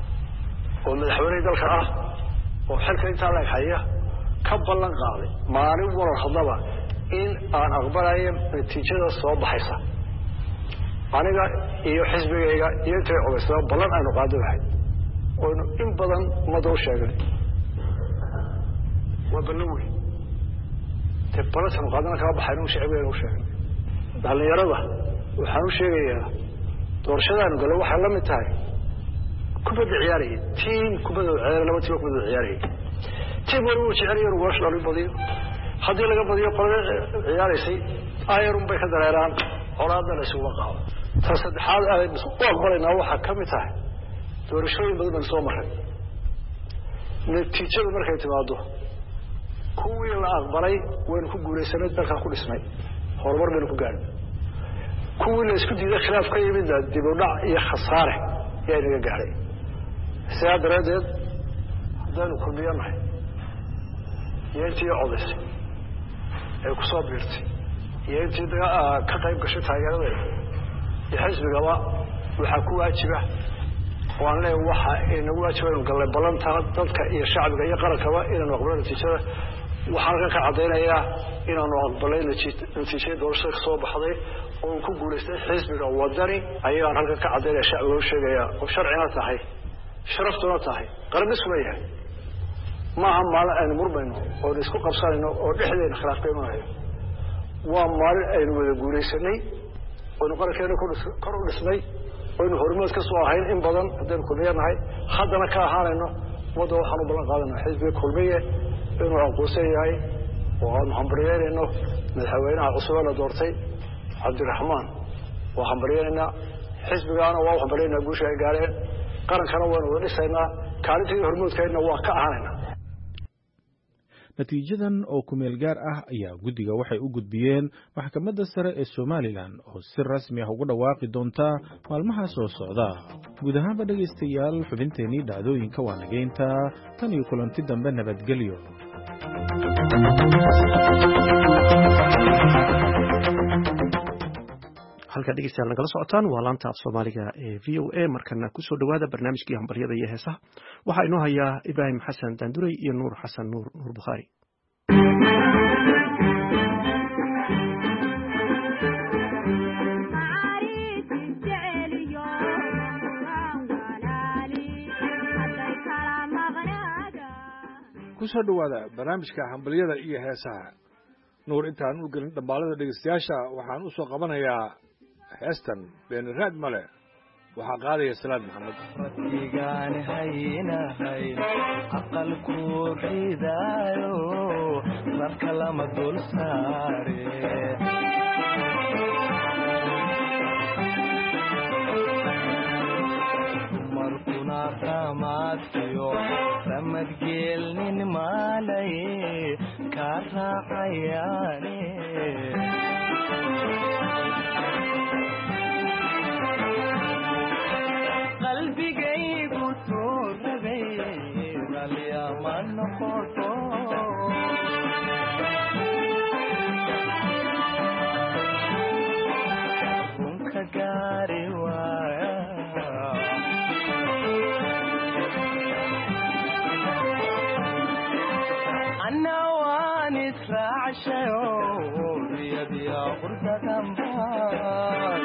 oo madaxweyne dalka ah oo xilka intaa la haya ka ballan qaaday maalin walba hadaba in aan aqbalayo natiijada soo baxaysa. aniga iyo xisbigayga iyo intay codeysay ballan aynu qaadanahay oo in badan ummadda u sheegay waa ballan weyn. balanta muqaadana kala baxaynu shacbigeena u sheegay. dhalinyarada waxaan u sheegayaa doorashadaanu galo waxay la mid tahay kubadda ciyaaraya, tiim kubadda ciyaaraya, 2 tiim kubadda ciyaaraya. tiim wali uu jecel yahay goosh lagu badiyo, haddii laga badiyo qolada ciyaaraysay ayarun bay ka dareeraan, colaadna la isugu qaado. ta saddexaad aynu u aqbalaynaa waxaa ka mid tahay doorashooyin badan soo maray, natiijadu markay timaado kuwii la aqbalay waynu ku guulaysanay, dalka ku dhisnay, horumar baynu ku gaadhnay. kuwii la isku diiday khilaaf ka yimid dib u dhac iyo khasaare ayaa inaga gaadhay. sidaa daraaddeed haddaynu kulmiyanahay iyo intii codaysay ee ku soo biirtay iyo intii ka qayb gashay taageeradeeda iyo xisbigaba waxaa ku waajiba waan leeyahay waxa inagu waajiba inuu gallay ballanta dadka iyo shacbiga iyo qarankaba inaanu aqbalno natiijada. waxaan ka cadaynayaa inaanu aqbalay natiijada doorashada ka soo baxday oo uu ku guulaystay xisbiga wadani. ayaan halkan ka cadaynaya shacbiga u sheegaya oo sharcina tahay, sharaftuna tahay, qarannisuna yahay. maaha maalin aynu murmayno oo isku qabsanayno oo dhexdeena khilaaf ka imanayo. waa maalin aynu wada guulaysanay, oynu qarankeena kor u dhisnay, oynu hormood ka soo ahayn in badan haddaynu kulmiyanahay, haddana ka ahaanayno. wadda waxaan u ballan qaadanaa xisbiga kulmiye inuu aqoonsan yahay oo aanu hambaryeynayno madaxweynaha cusub la doortay cabdiraxmaan. waa hambaryeynaa xisbigaana, waa hambaryeynaa guusha ay gaareen, qarankana waanu wada dhisaynaa, kaalintii hormoodkeedna waa ka ahaanaynaa. natiijadan oo kumeel gaar ah ayaa guddiga waxay u gudbiyeen maxkamadda sare ee Somaliland oo si rasmi ah ugu dhawaaqi doonta maalmaha soo socda. guud ahaanba dhegaystayaal, xubinteenii dhacdooyinka waa nageynta tan iyo kulanti dambe. nabadgelyo. halka dhegeystayaal nagala socotaan waa laanta af Soomaaliga ee VOA markana ku soo dhawaada barnaamijkii hambaryada iyo heesaha waxa inoo haya Ibrahim Xasan Danduray iyo Nuur Xasan Nuur Bukhari ku soo dhawaada barnaamijka hambalyada iyo heesaha nuur intaan u gelin dhambaalada dhegeystayaasha waxaan u soo qabanayaa heestan beeni raad male waxaa qaadaya Salaad Maxamed ratigaan haynahay aqalku ridaayo marka lama dul saare markuna ramaadkiyo ramadgeelnin maalay ka raacayaane qalbigaygu tuurabay ralyama noqoto runka gaari waaya anna waan israacshayo riyadiya qurdadanbaa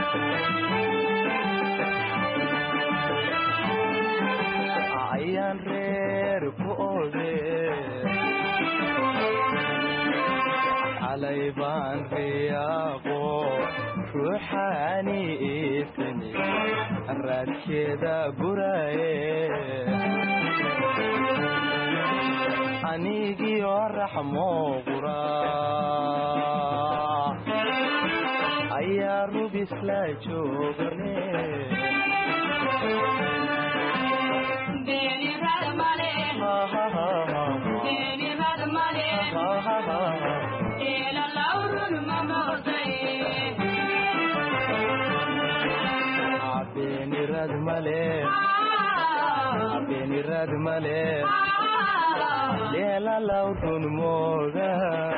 ayaan reer ku oode xalay baan riyaaqo ruuxaani iitani raadkeeda guraye anigiyo raxmo qura ayaa rubis la joogane beeni raad male beeni raad male ila laurun mamoday beeni raad male beeni raad male ila laurun moda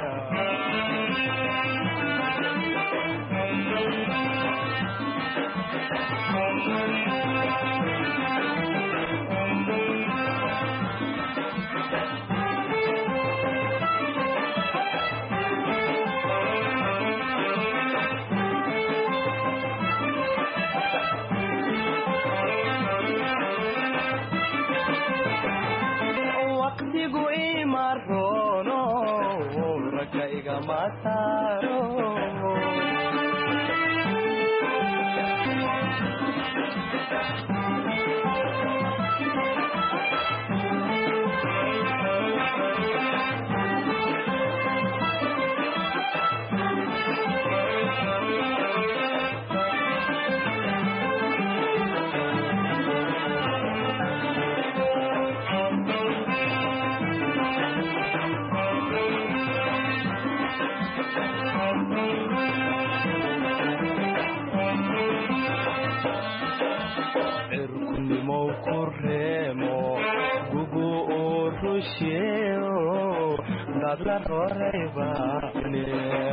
waqtigu imarono raka igama saaro cirkunimow ku reemo gugu uu rusheeo dadla roreybane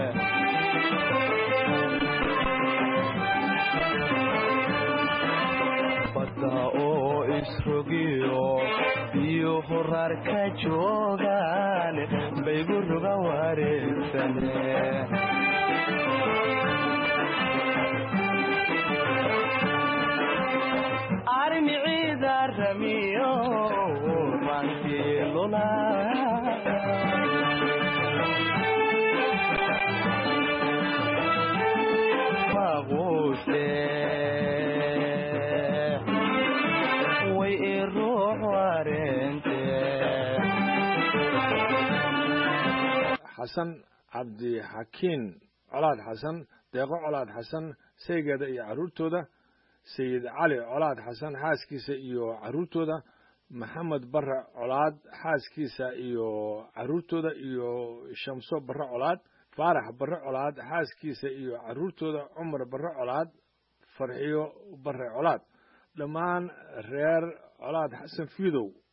badda oo isrogiyo biyo horaar ka joogaan baygu ruga wareegsane armiciida ramiyo rankilula maquuse way iruux wareente xasan cabdi xakiin colaad xasan deeqo colaad xasan saygeeda iyo carruurtooda sayid cali colaad xasan xaaskiisa iyo carruurtooda maxamed barre colaad xaaskiisa iyo carruurtooda iyo shamso barre colaad faarax barre colaad xaaskiisa iyo carruurtooda cumar barre colaad farxiyo barre colaad dhammaan reer colaad xasan fiidow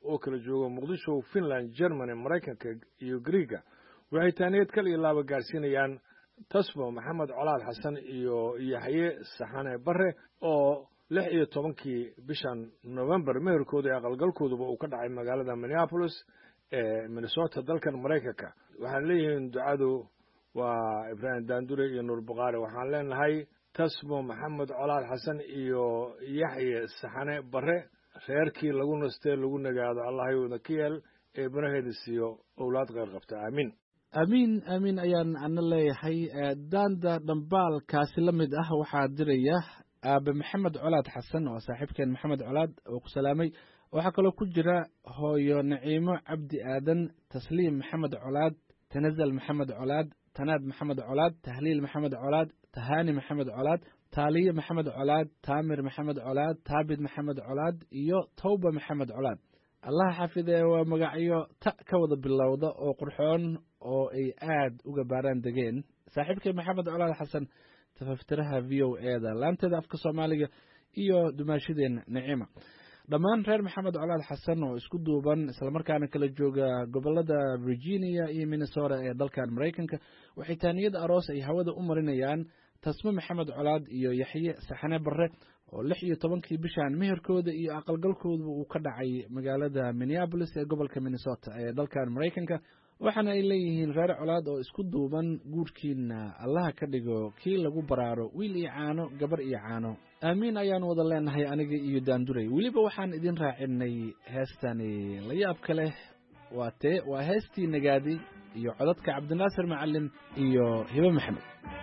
oo kala jooga muqdisho finland germany maraykanka iyo griiga waxay taaniyad kal iyo laaba gaarsiinayaan tasmo maxamed colaad xasan iyo yaxye saxane bare oo 16 bishan November meherkooda ee aqalgalkooduba uu ka dhacay magaalada Minneapolis ee Minnesota dalkan Mareykanka waxaan leeyahay ducadu waa Ibrahim Dandure iyo Nur Buqaari waxaan leenahay tasmo maxamed colaad xasan iyo yaxye saxane bare reerkii lagu nastay lagu nagaado Allah ayuu kiyel ee baraheeda siiyo awlaad qeyr qabta aamin amiin amiin ayaan ana leeyahay daanda dhambaalkaasi la mid ah waxaa diraya aabe maxamed colaad xasan oo saaxiibkeen maxamed colaad oo ku salaamay waxaa kaloo ku jira hooyo naciimo cabdi aadan tasliim maxamed colaad tanazal maxamed colaad tanaad maxamed colaad tahliil maxamed colaad tahaani maxamed colaad taaliye maxamed colaad taamir maxamed colaad taabid maxamed colaad iyo tawba maxamed colaad allah xafidee waa magacyo ta ka wada bilowda oo qurxoon oo ay aad uga baaraan degeen saaxiibkay maxamed colaad xasan tafaftiraha VOA-da laanteeda afka Soomaaliga iyo dumaashadeen Naciima dhammaan reer maxamed colaad xasan oo isku duuban isla markaana kala jooga gobolada Virginia iyo Minnesota ee dalkan Mareykanka waxay taaniyad aroos ay hawada u marinayaan tasmo maxamed colaad iyo yaxye saxane bare oo 16 bishan meherkooda iyo aqalgalkooda uu ka dhacay magaalada Minneapolis ee gobolka Minnesota ee dalkan Mareykanka waxaana ay leeyihiin reer colaad oo isku duuban guurkiina Allah ka dhigo kii lagu baraaro wiil iyo caano gabar iyo caano amiin ayaan wada leenahay aniga iyo Daanduray waliba waxaan idin raacinay heestani la yaab kale waa heestii nagaadi iyo codadka Cabdinaasir Macalin iyo Hiba Maxamed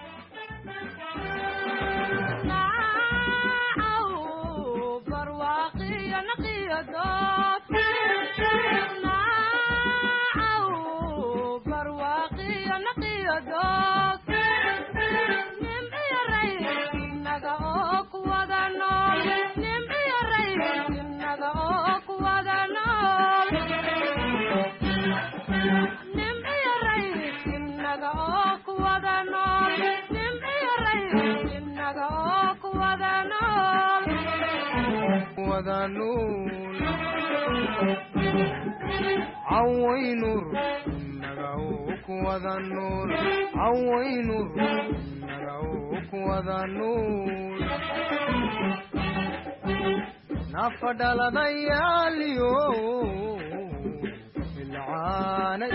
عوينور نغاوك وذنور عوينور نغاوك وذنور نفدل ضياليو العاني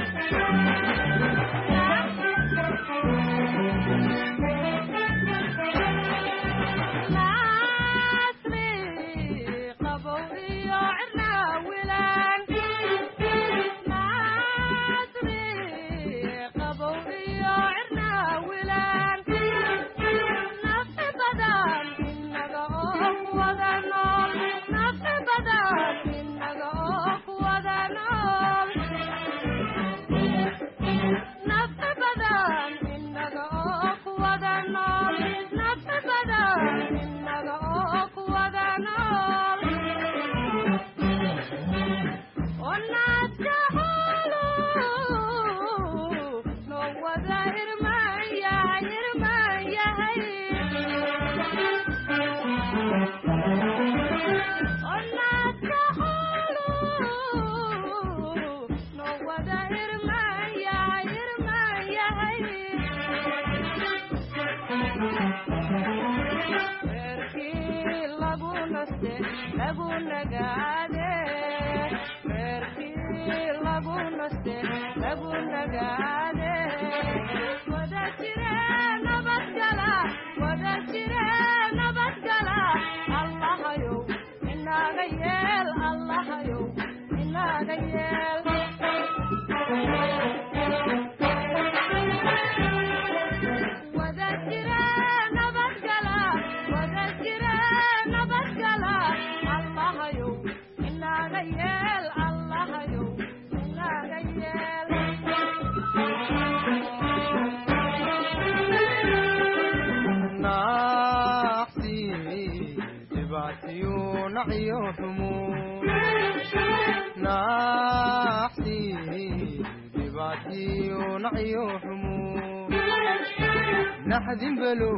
نحدين بلو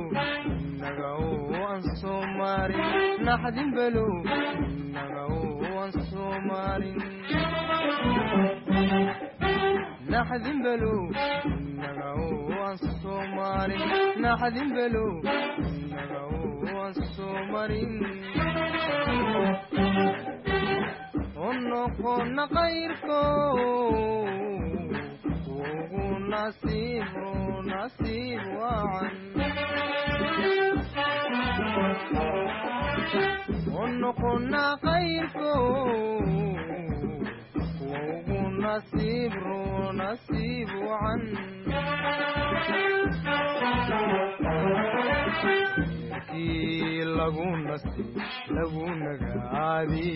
نغاو أنصوماري نحدين بلو نغاو أنصوماري naxdin belo inaga waan soo marin naxdin belo inaga waan soo marin ونقول غيركو نصيب نصيب وعن ونقول غيركو نصيب نصيب وعن كي لغون نصيب لغون غادي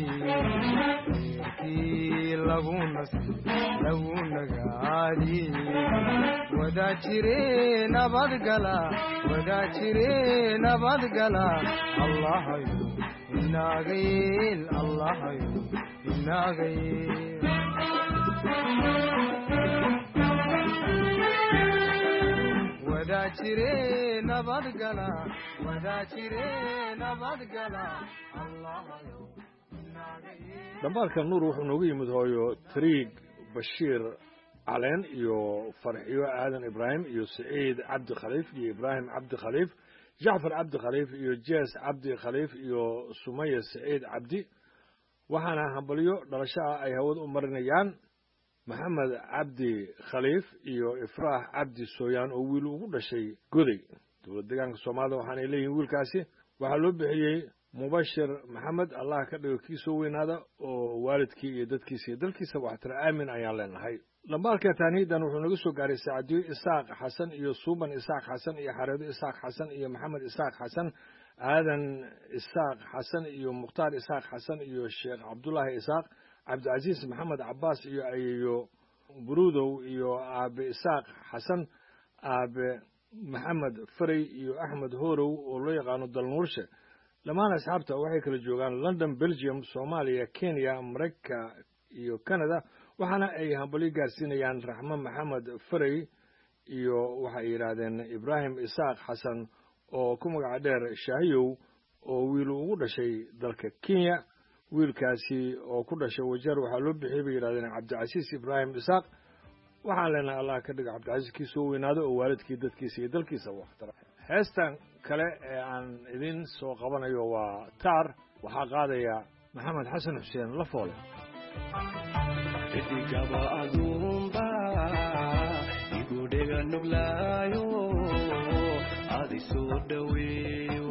كي لغون نصيب لغون غادي ودا چري نبض غلا ودا چري نبض غلا الله يو ناغيل الله يو ناغيل ودا چري نبض غلا ودا چري نبض غلا الله يو dambaalka nuur wuxuu noogu yimid hooyo tariig bashiir caleen iyo farxiyo aadan ibraahim iyo saciid cabdi khaliif iyo ibraahim cabdi khaliif jacfar cabdi khaliif iyo jees cabdi khaliif iyo sumaya saciid cabdi waxaana hambalyo dhalasho ah ay hawada u marinayaan maxamed cabdi khaliif iyo ifraax cabdi sooyaan oo wiil ugu dhashay goday dowlad deegaanka soomaalida waxaanay leeyihiin wiilkaasi waxaa loo bixiyey mubashir maxamed allah ka dhigo kii soo weynaada oo waalidkii iyo dadkiisa iyo dalkiisa waxtira aamin ayaan leenahay dambaalka taaniidan wuxuu naga soo gaaray saacadiyo isaaq xasan iyo suuban isaaq xasan iyo xareedo isaaq xasan iyo maxamed isaaq xasan aadan isaaq xasan iyo mukhtaar isaaq xasan iyo sheekh cabdullaahi isaaq cabdicasiis maxamed cabaas iyo ayeeyo buruudow iyo aabe isaaq xasan aabe maxamed faray iyo axmed horow oo loo yaqaano dalnuurshe dhammaan asxaabta waxay kala joogaan london belgium soomaaliya kenya maraykanka iyo canada waxaana ay hambalyo gaarsiinayaan raxmo maxamed faray iyo waxay yidhaahdeen ibraahim isaaq xasan oo ku magaca dheer shaahiyow oo wiil ugu dhashay dalka kenya wiilkaasi oo ku dhashay wajeer waxaa loo bixiyey bay yidhahdeen cabdicasiis ibraahim isaaq waxaan leenahay allah ka dhigo cabdicasiis kii soo weynaado oo waalidkii dadkiisa iyo dalkiisa waxtara heestan kale ee aan idin soo qabanayo waa taar waxaa qaadaya maxamed xasan xuseen lafoole idigaba adumba igudhega nuglaayo adi soo dhaweeyo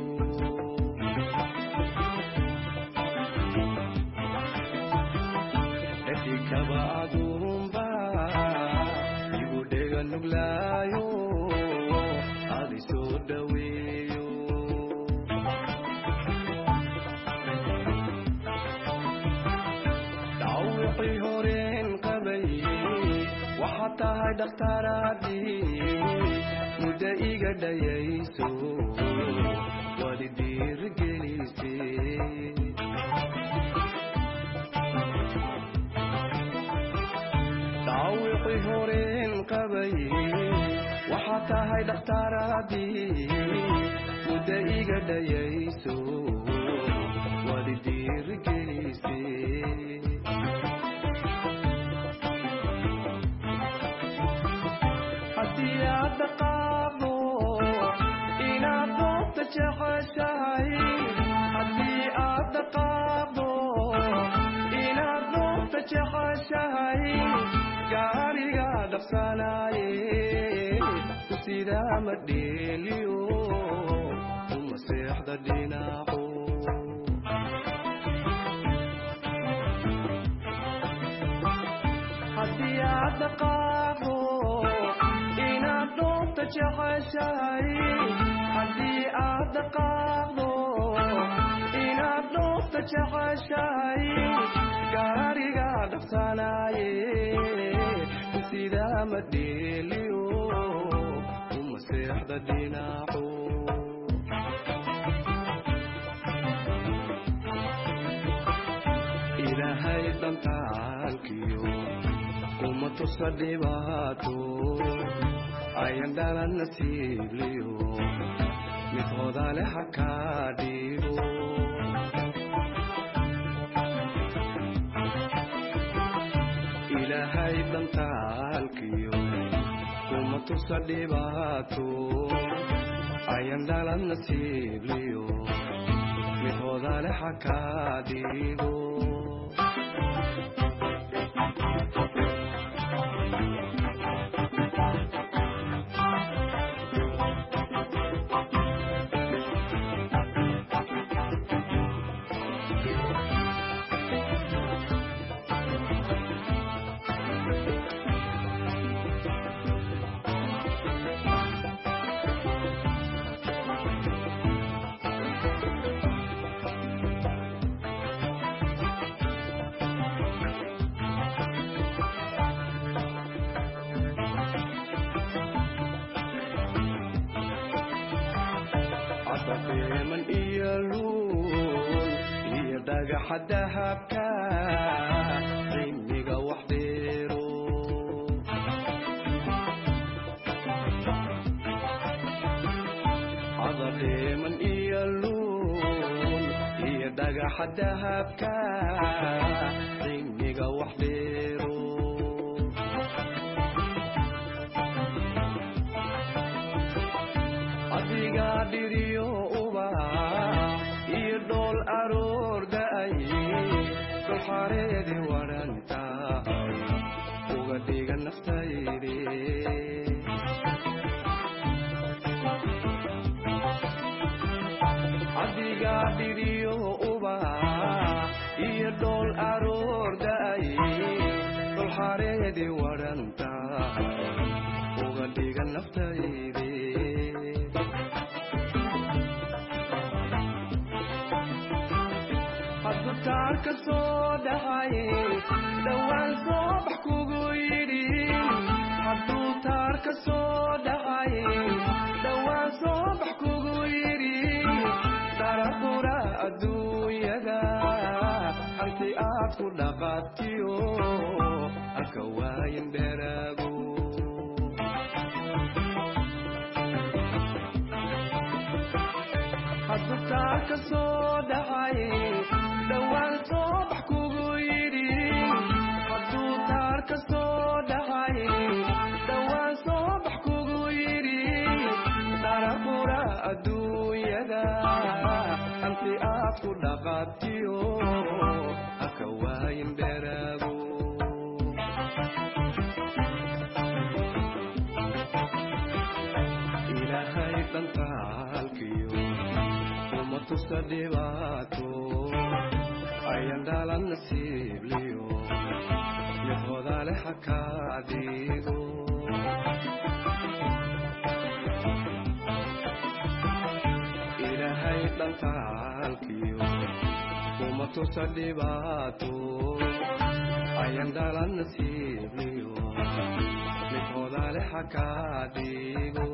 idigaba adumba igudhega nuglaayo adi soo dhaweeyo dhawqii horeen qabay waxaa tahay dhakhtaaraadii muddo iga dhayayso wadi dhiirigelisay dhawqii horeen qabay waxaa tahay dhakhtaaraadii muddo iga dhayayso wadi dhiirigelisay haddii aad dhaqaaqdo inaad doonta jeceshahay haddii aad dhaqaaqdo inaad doonta jeceshahay gaariga dhaqsanaaye sidaa ma dheeliyo uma seexda dhinaco haddii aad dhaqaaqdo inaad doonta jeceshahay haddii aad dhaqaaqdo inaad doonta jeceshahay gaariga dhaqsanaaye sidaa ma dheeliyo uma seexda dhinaco ilaahay dhantaalkiyo uma tusa dhibaato ayan dhalan nasiibliyo mid hodale ha kaa dhigo ilaahay dhantaalkiyo kuma tusa dhibaato ayan dhalan nasiibliyo mid hodaale xakaa dhigo dabeeman iyo luul iyo dhagaxa dahabka qiimiga wax dheero dabeeman iyo luul iyo dhagaxa dahabka qiimiga wax dheero adiga dhiriyo iyo dhool aroor da'ay dulxareedi waranta uga dhiga naftayde adiga dhiriyo uba iyo dhool aroor da'ay dulxareedi waranta uga dhiga naftayde taarka soo dhahay dhawaan soo bax kugu yidhi hadduu taarka soo dhahay dhawaan soo bax kugu yidhi darafura adduunyada hanti aad ku dhaqatiyo halka waayin dheeraago hadduu taarka soo dhahay dhawaan soo bax kugu yidhi hadduu taarka soo dhahay dhawaan soo bax kugu yidhi darafura adduunyada hanti aad ku dhaqatiyo haka waayin dheeraago ilaahay dhantaalkiyo kuma tusa dhibaato ayan dhalan nasiibliyo mid hodaale xakaa dhigo ilaahay dhantaalkiyo kuma tusa dhibaato ayan dhalan nasiibliyo mid hodaale xakaa dhigo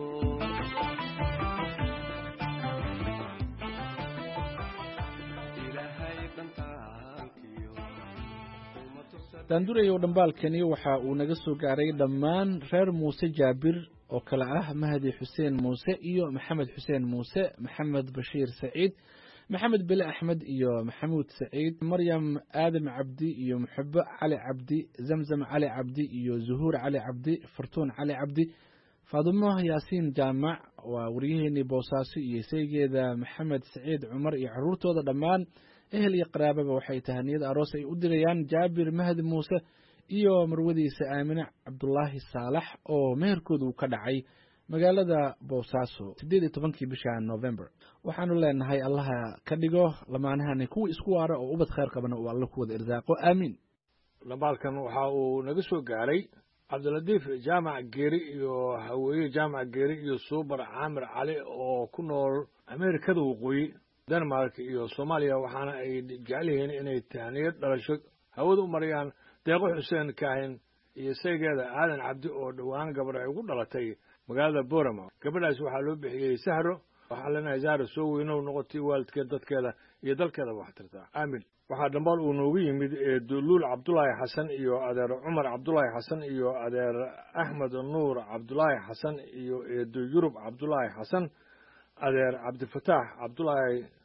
daandurayow dhambaalkani waxa uu naga soo gaaray dhammaan reer muuse jaabir oo kale ah mahdi xuseen muuse iyo maxamed xuseen muuse maxamed bashiir saciid maxamed bele axmed iyo maxamuud saciid maryam aadam cabdi iyo muxabo cali cabdi zamzam cali cabdi iyo zuhuur cali cabdi fartuun cali cabdi faadumo yaasiin jaamac waa waryaheenii boosaaso iyo saygeeda maxamed saciid cumar iyo caruurtooda dhammaan ehel iyo qaraababa waxay tahaniyad aroos ay u dirayaan jaabir mahdi muuse iyo marwadiisa aamine cabdulaahi saalax oo meherkooda uu ka dhacay magaalada boosaaso 18 bisha November waxaanu leenahay allaha ka dhigo lamaanahan kuwa isku waara oo ubad khayr qabana oo alla ku wada irsaaqo aamin lambaalkan waxa uu naga soo gaaray cabdiladiif jaamac geeri iyo haweeye jaamac geeri iyo suubar caamir cali oo ku nool ameerikada waqooyi denmark iyo soomaaliya waxaana ay jecel yihiin inay tahniyad dhalasho hawada u marayaan deeqo xuseen kaahin iyo saygeeda aadan cabdi oo dhowaan gabar ay ugu dhalatay magaalada borama gabadhaas waxaa loo bixiyey sahro waxaa leenahay zahro soo weynow noqotay waalidkeed dadkeeda iyo dalkeeda wax tirtaa aamin waxaa dhambaal uu noogu yimid duluul cabdulaahi xasan iyo adeer cumar cabdulaahi xasan iyo adeer axmed nuur cabdulaahi xasan iyo eedo yurub cabdulaahi xasan adeer cabdifataax cabdulaahi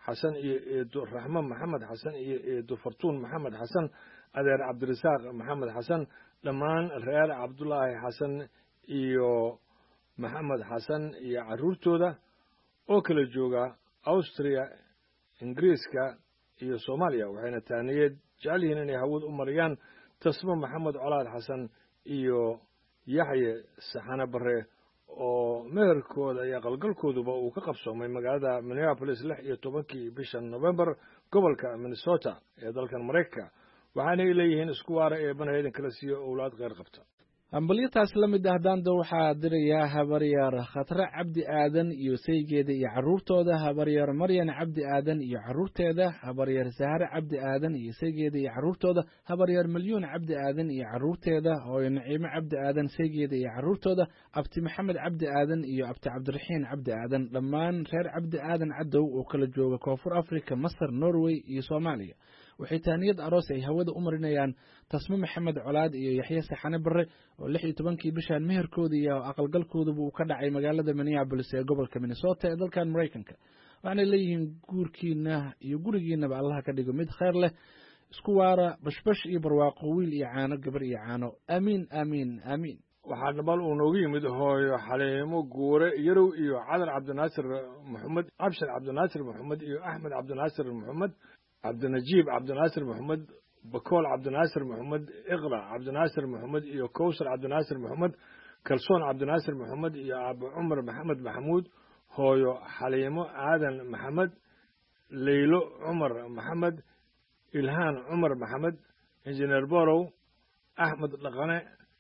xasan iyo eedo raxmo maxamed xasan iyo eedo fartuun maxamed xasan adeer cabdirasaaq maxamed xasan dhammaan reer cabdulaahi xasan iyo maxamed xasan iyo carruurtooda oo kala jooga austria ingiriiska iyo soomaaliya waxayna taaniyeed jecel yihiin inay hawad u mariyaan tasmo maxamed colaad xasan iyo yaxye saxane bare oo meherkooda iyo aqalgalkooduba uu ka qabsoomay magaalada minneapolis 16 bisha November gobolka Minnesota ee dalkan Mareykanka waxaanay leeyihiin isku waara ee banaydan kala siiyo awlaad qeyr qabta hambaliyataas la mid ah daanda waxaa dirayaa habaryar khatra cabdi aadan iyo saygeeda iyo carruurtooda habaryar maryan cabdi aadan iyo carruurteeda habaryar sahare cabdi aadan iyo saygeeda iyo carruurtooda habaryar milyuun cabdi aadan iyo carruurteeda hooyo naciimo cabdi aadan saygeeda iyo carruurtooda abti maxamed cabdi aadan iyo abti cabdiraxiin cabdi aadan dhammaan reer cabdi aadan cadow oo kala jooga koonfur africa masar norway iyo soomaaliya waxay taaniyad aroos ay hawada u marinayaan tasmo maxamed colaad iyo yaxye saxane bare oo 16 bishan meherkooda iyo aqalgalkooduba uu ka dhacay magaalada Minneapolis ee gobolka Minnesota ee dalkan Mareykanka waxaana leeyihiin guurkiina iyo gurigiinaba Allah ka dhigo mid khayr leh isku waara bashbash iyo barwaaqo wiil iyo caano gabar iyo caano amiin amiin amiin waxaa nabal uu noogu yimid hooyo xaleemo guure yarow iyo cadar cabdinaasir maxamed abshir cabdinaasir maxamed iyo axmed cabdinaasir maxamed cabdinajiib cabdinaasir maxamed bakool cabdinaasir maxamed iqra cabdinaasir maxamed iyo kowsar cabdinaasir maxamed kalsoon cabdinaasir maxamed iyo abu cumar maxamed maxamuud hooyo xaliimo aadan maxamed leylo cumar maxamed ilhaan cumar maxamed injineer borow axmed dhaqane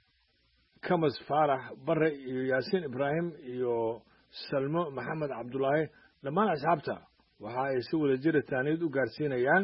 kamas faarax bare iyo yaasiin ibraahim iyo salmo maxamed cabdulaahi dhammaan asxaabta waxa ay si wada jira taaniyad u gaarsiinayaan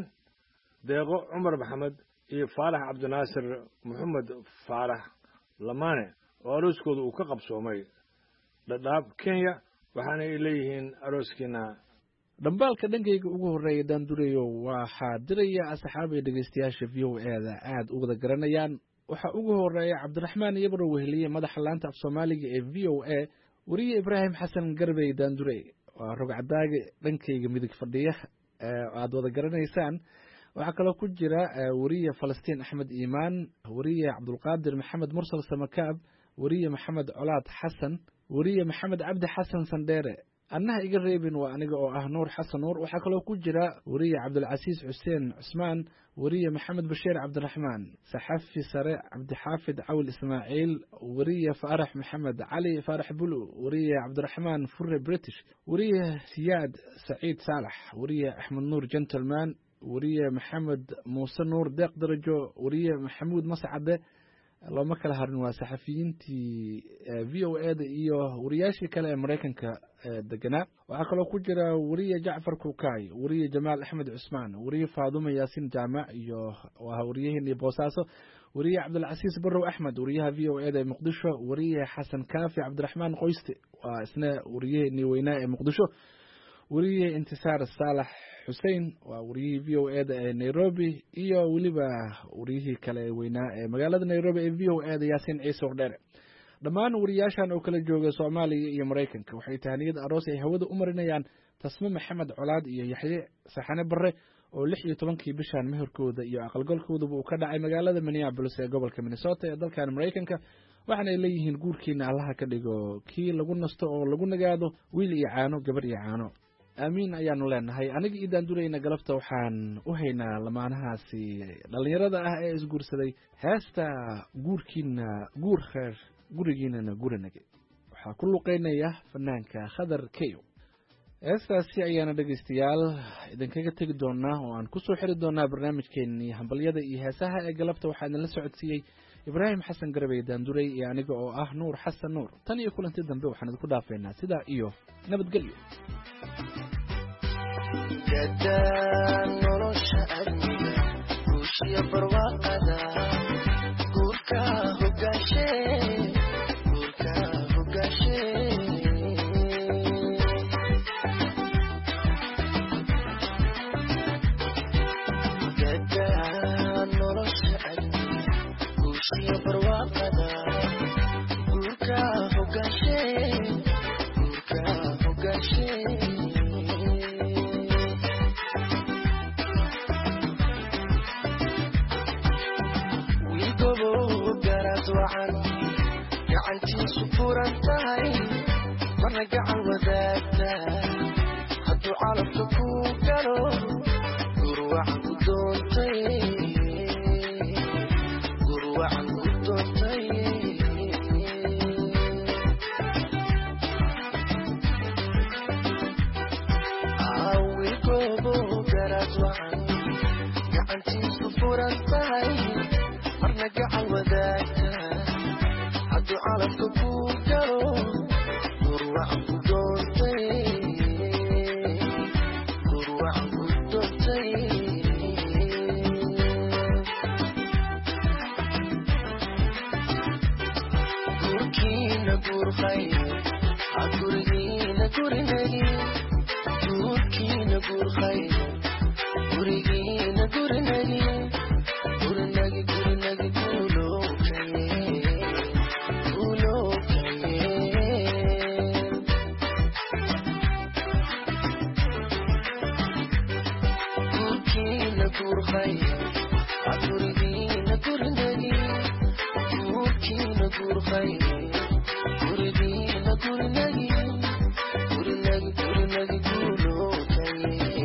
deeqo cumar maxamed iyo faarax cabdinaasir maxamed faarax lamaane oo arooskooda uu ka qabsoomay dhadhaab Kenya waxaana ay leeyihiin arooskiina dhambaalka dhankayga ugu horeeya daandureeyo waxaa diraya asxaabay dhageystayaasha VOA-da aad u wada garanayaan waxa ugu horeeya cabdiraxmaan yabro weheliye madaxa laanta af Soomaaliga ee VOA wariye Ibraahim Xasan Garbey daandurey waa rogcadaaga dhankayga midig fadhiya aad wada garanaysaan waxaa kaloo ku jira wariye Falastiin Axmed Iimaan wariye Cabdulqaadir Maxamed Mursal Samakaab wariye Maxamed Colaad Xasan wariye Maxamed Cabdi Xasan Sandere annaha iga reebin waa aniga oo ah Nuur Xasan Nuur waxaa kaloo ku jira wariye Cabdulcasiis Xuseen Cusmaan wariye Maxamed Bashiir Cabdiraxmaan saxafi sare Cabdixaafid Cawl Ismaaciil wariye Faarax Maxamed Cali Faarax Bulu wariye Cabdiraxmaan Furre British wariye Siyaad Saciid Saalax wariye Axmed Nuur Gentleman wariye Maxamed Muuse Nuur Deeq Darajo wariye Maxamuud Mascade looma kala harin waa saxafiyiintii VOA-da iyo wariyaashii kale ee Mareykanka deganaa waxaa kaloo ku jira wariye Jacfar Kukaay wariye Jamaal Axmed Cusmaan wariye Faadumo Yaasin Jaamac iyo waa wariyaheenii Boosaaso wariye Cabdulcasiis Barrow Axmed wariyaha VOA-da ee Muqdisho wariye Xasan Kaafi Cabdiraxmaan Qoyste waa isna wariyaheenii weynaa ee Muqdisho wariye Intisaar Saalax Xuseen waa wariyihii VOA-da ee Nairobi iyo weliba wariyihii kale ee weynaa ee magaalada Nairobi ee VOA-da Yaasiin Ciise Ordheere dhammaan wariyaashan oo kala jooga Soomaaliya iyo Mareykanka waxay tahniyad aroos ay hawada u marinayaan Tasmo Maxamed Colaad iyo Yaxye Saxane Bare oo 16 bishan meherkooda iyo aqalgalkooda uu ka dhacay magaalada Minneapolis ee gobolka Minnesota ee dalkan Mareykanka waxaana ay leeyihiin guurkiina Allah ka dhigo kii lagu nasto oo lagu nagaado wiil iyo caano gabar iyo caano amiin ayaanu leenahay aniga idaan durayna galabta waxaan u haynaa lamaanahaasi dhalinyarada ah ee isguursaday heesta guurkiina guur kheer gurigiinana guranage waxaa ku luqeynaya fanaanka Khadar Keyo heestaasi ayaana dhegeystayaal idinkaga tegi doonaa oo aan kusoo xiri doonaa barnaamijkeenii hambalyada iyo heesaha ee galabta waxaa idinla socodsiiyey Ibraahim Xasan Garbey daanduray iyo aniga oo ah Nuur Xasan Nuur tan iyo kulanti dambe waxaan idinku dhaafeynaa sidaa iyo nabadgelyo جدان نورش أدنى وشي برواقنا قولكا هقاشي قولكا هقاشي جدان نورش أدنى وشي برواقنا قولكا هقاشي قولكا هقاشي waxaan gacantiisu furan tahay marna gacan wadaagta hadduu calabka ku galo gurwacan ku doontay gurwacan ku doontay awigoobo garaad waxaan gacantiisu furan tahay marna gacan wadaagta hadduu calabka ku galo gurwacan ku doontay gurwacan ku doontay gurkiina gurqay gurigiina gurinagi gurkiina gurqay gurigiina gurinagi gurinagi gurinagi gulookaye gurkiina gurqay gurigiina gurinagi gurkiina gurqay gurigiina gurinagi gurinagi gurinagi gulookaye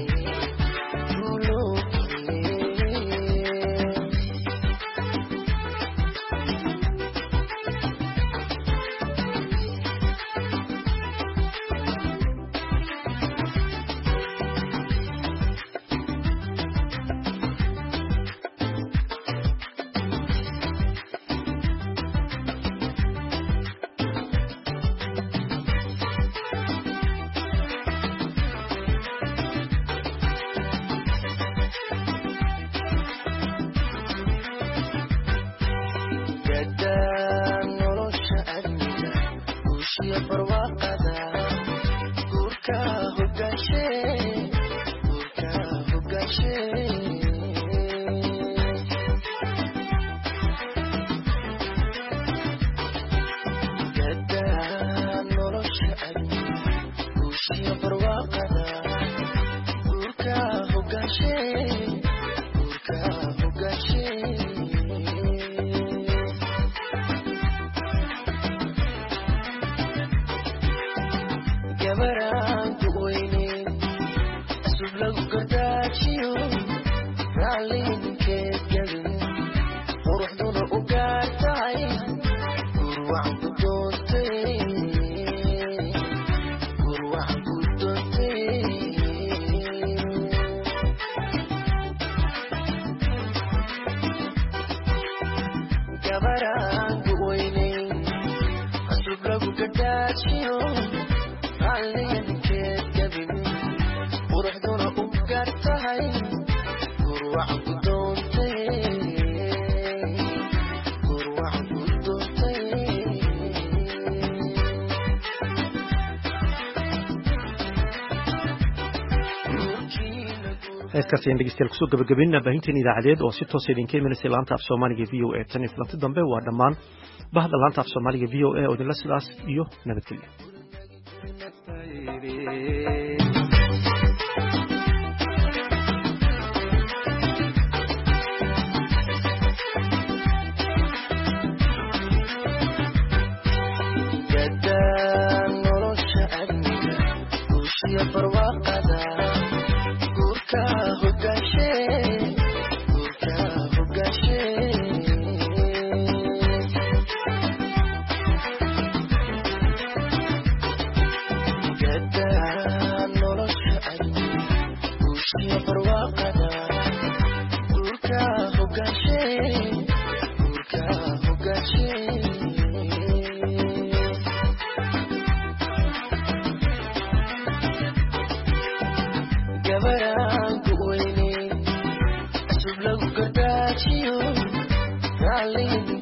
heeskaasi dhegeystayaal kusoo gabagabeynaa baahinteen idaacadeed oo si toos idinka imanaysa laanta af soomaaliga v o a tan iyo filanti dambe waa dhammaan bahda laanta af soomaaliga v o a oo idinla sidaas iyo nabadgelyo Darling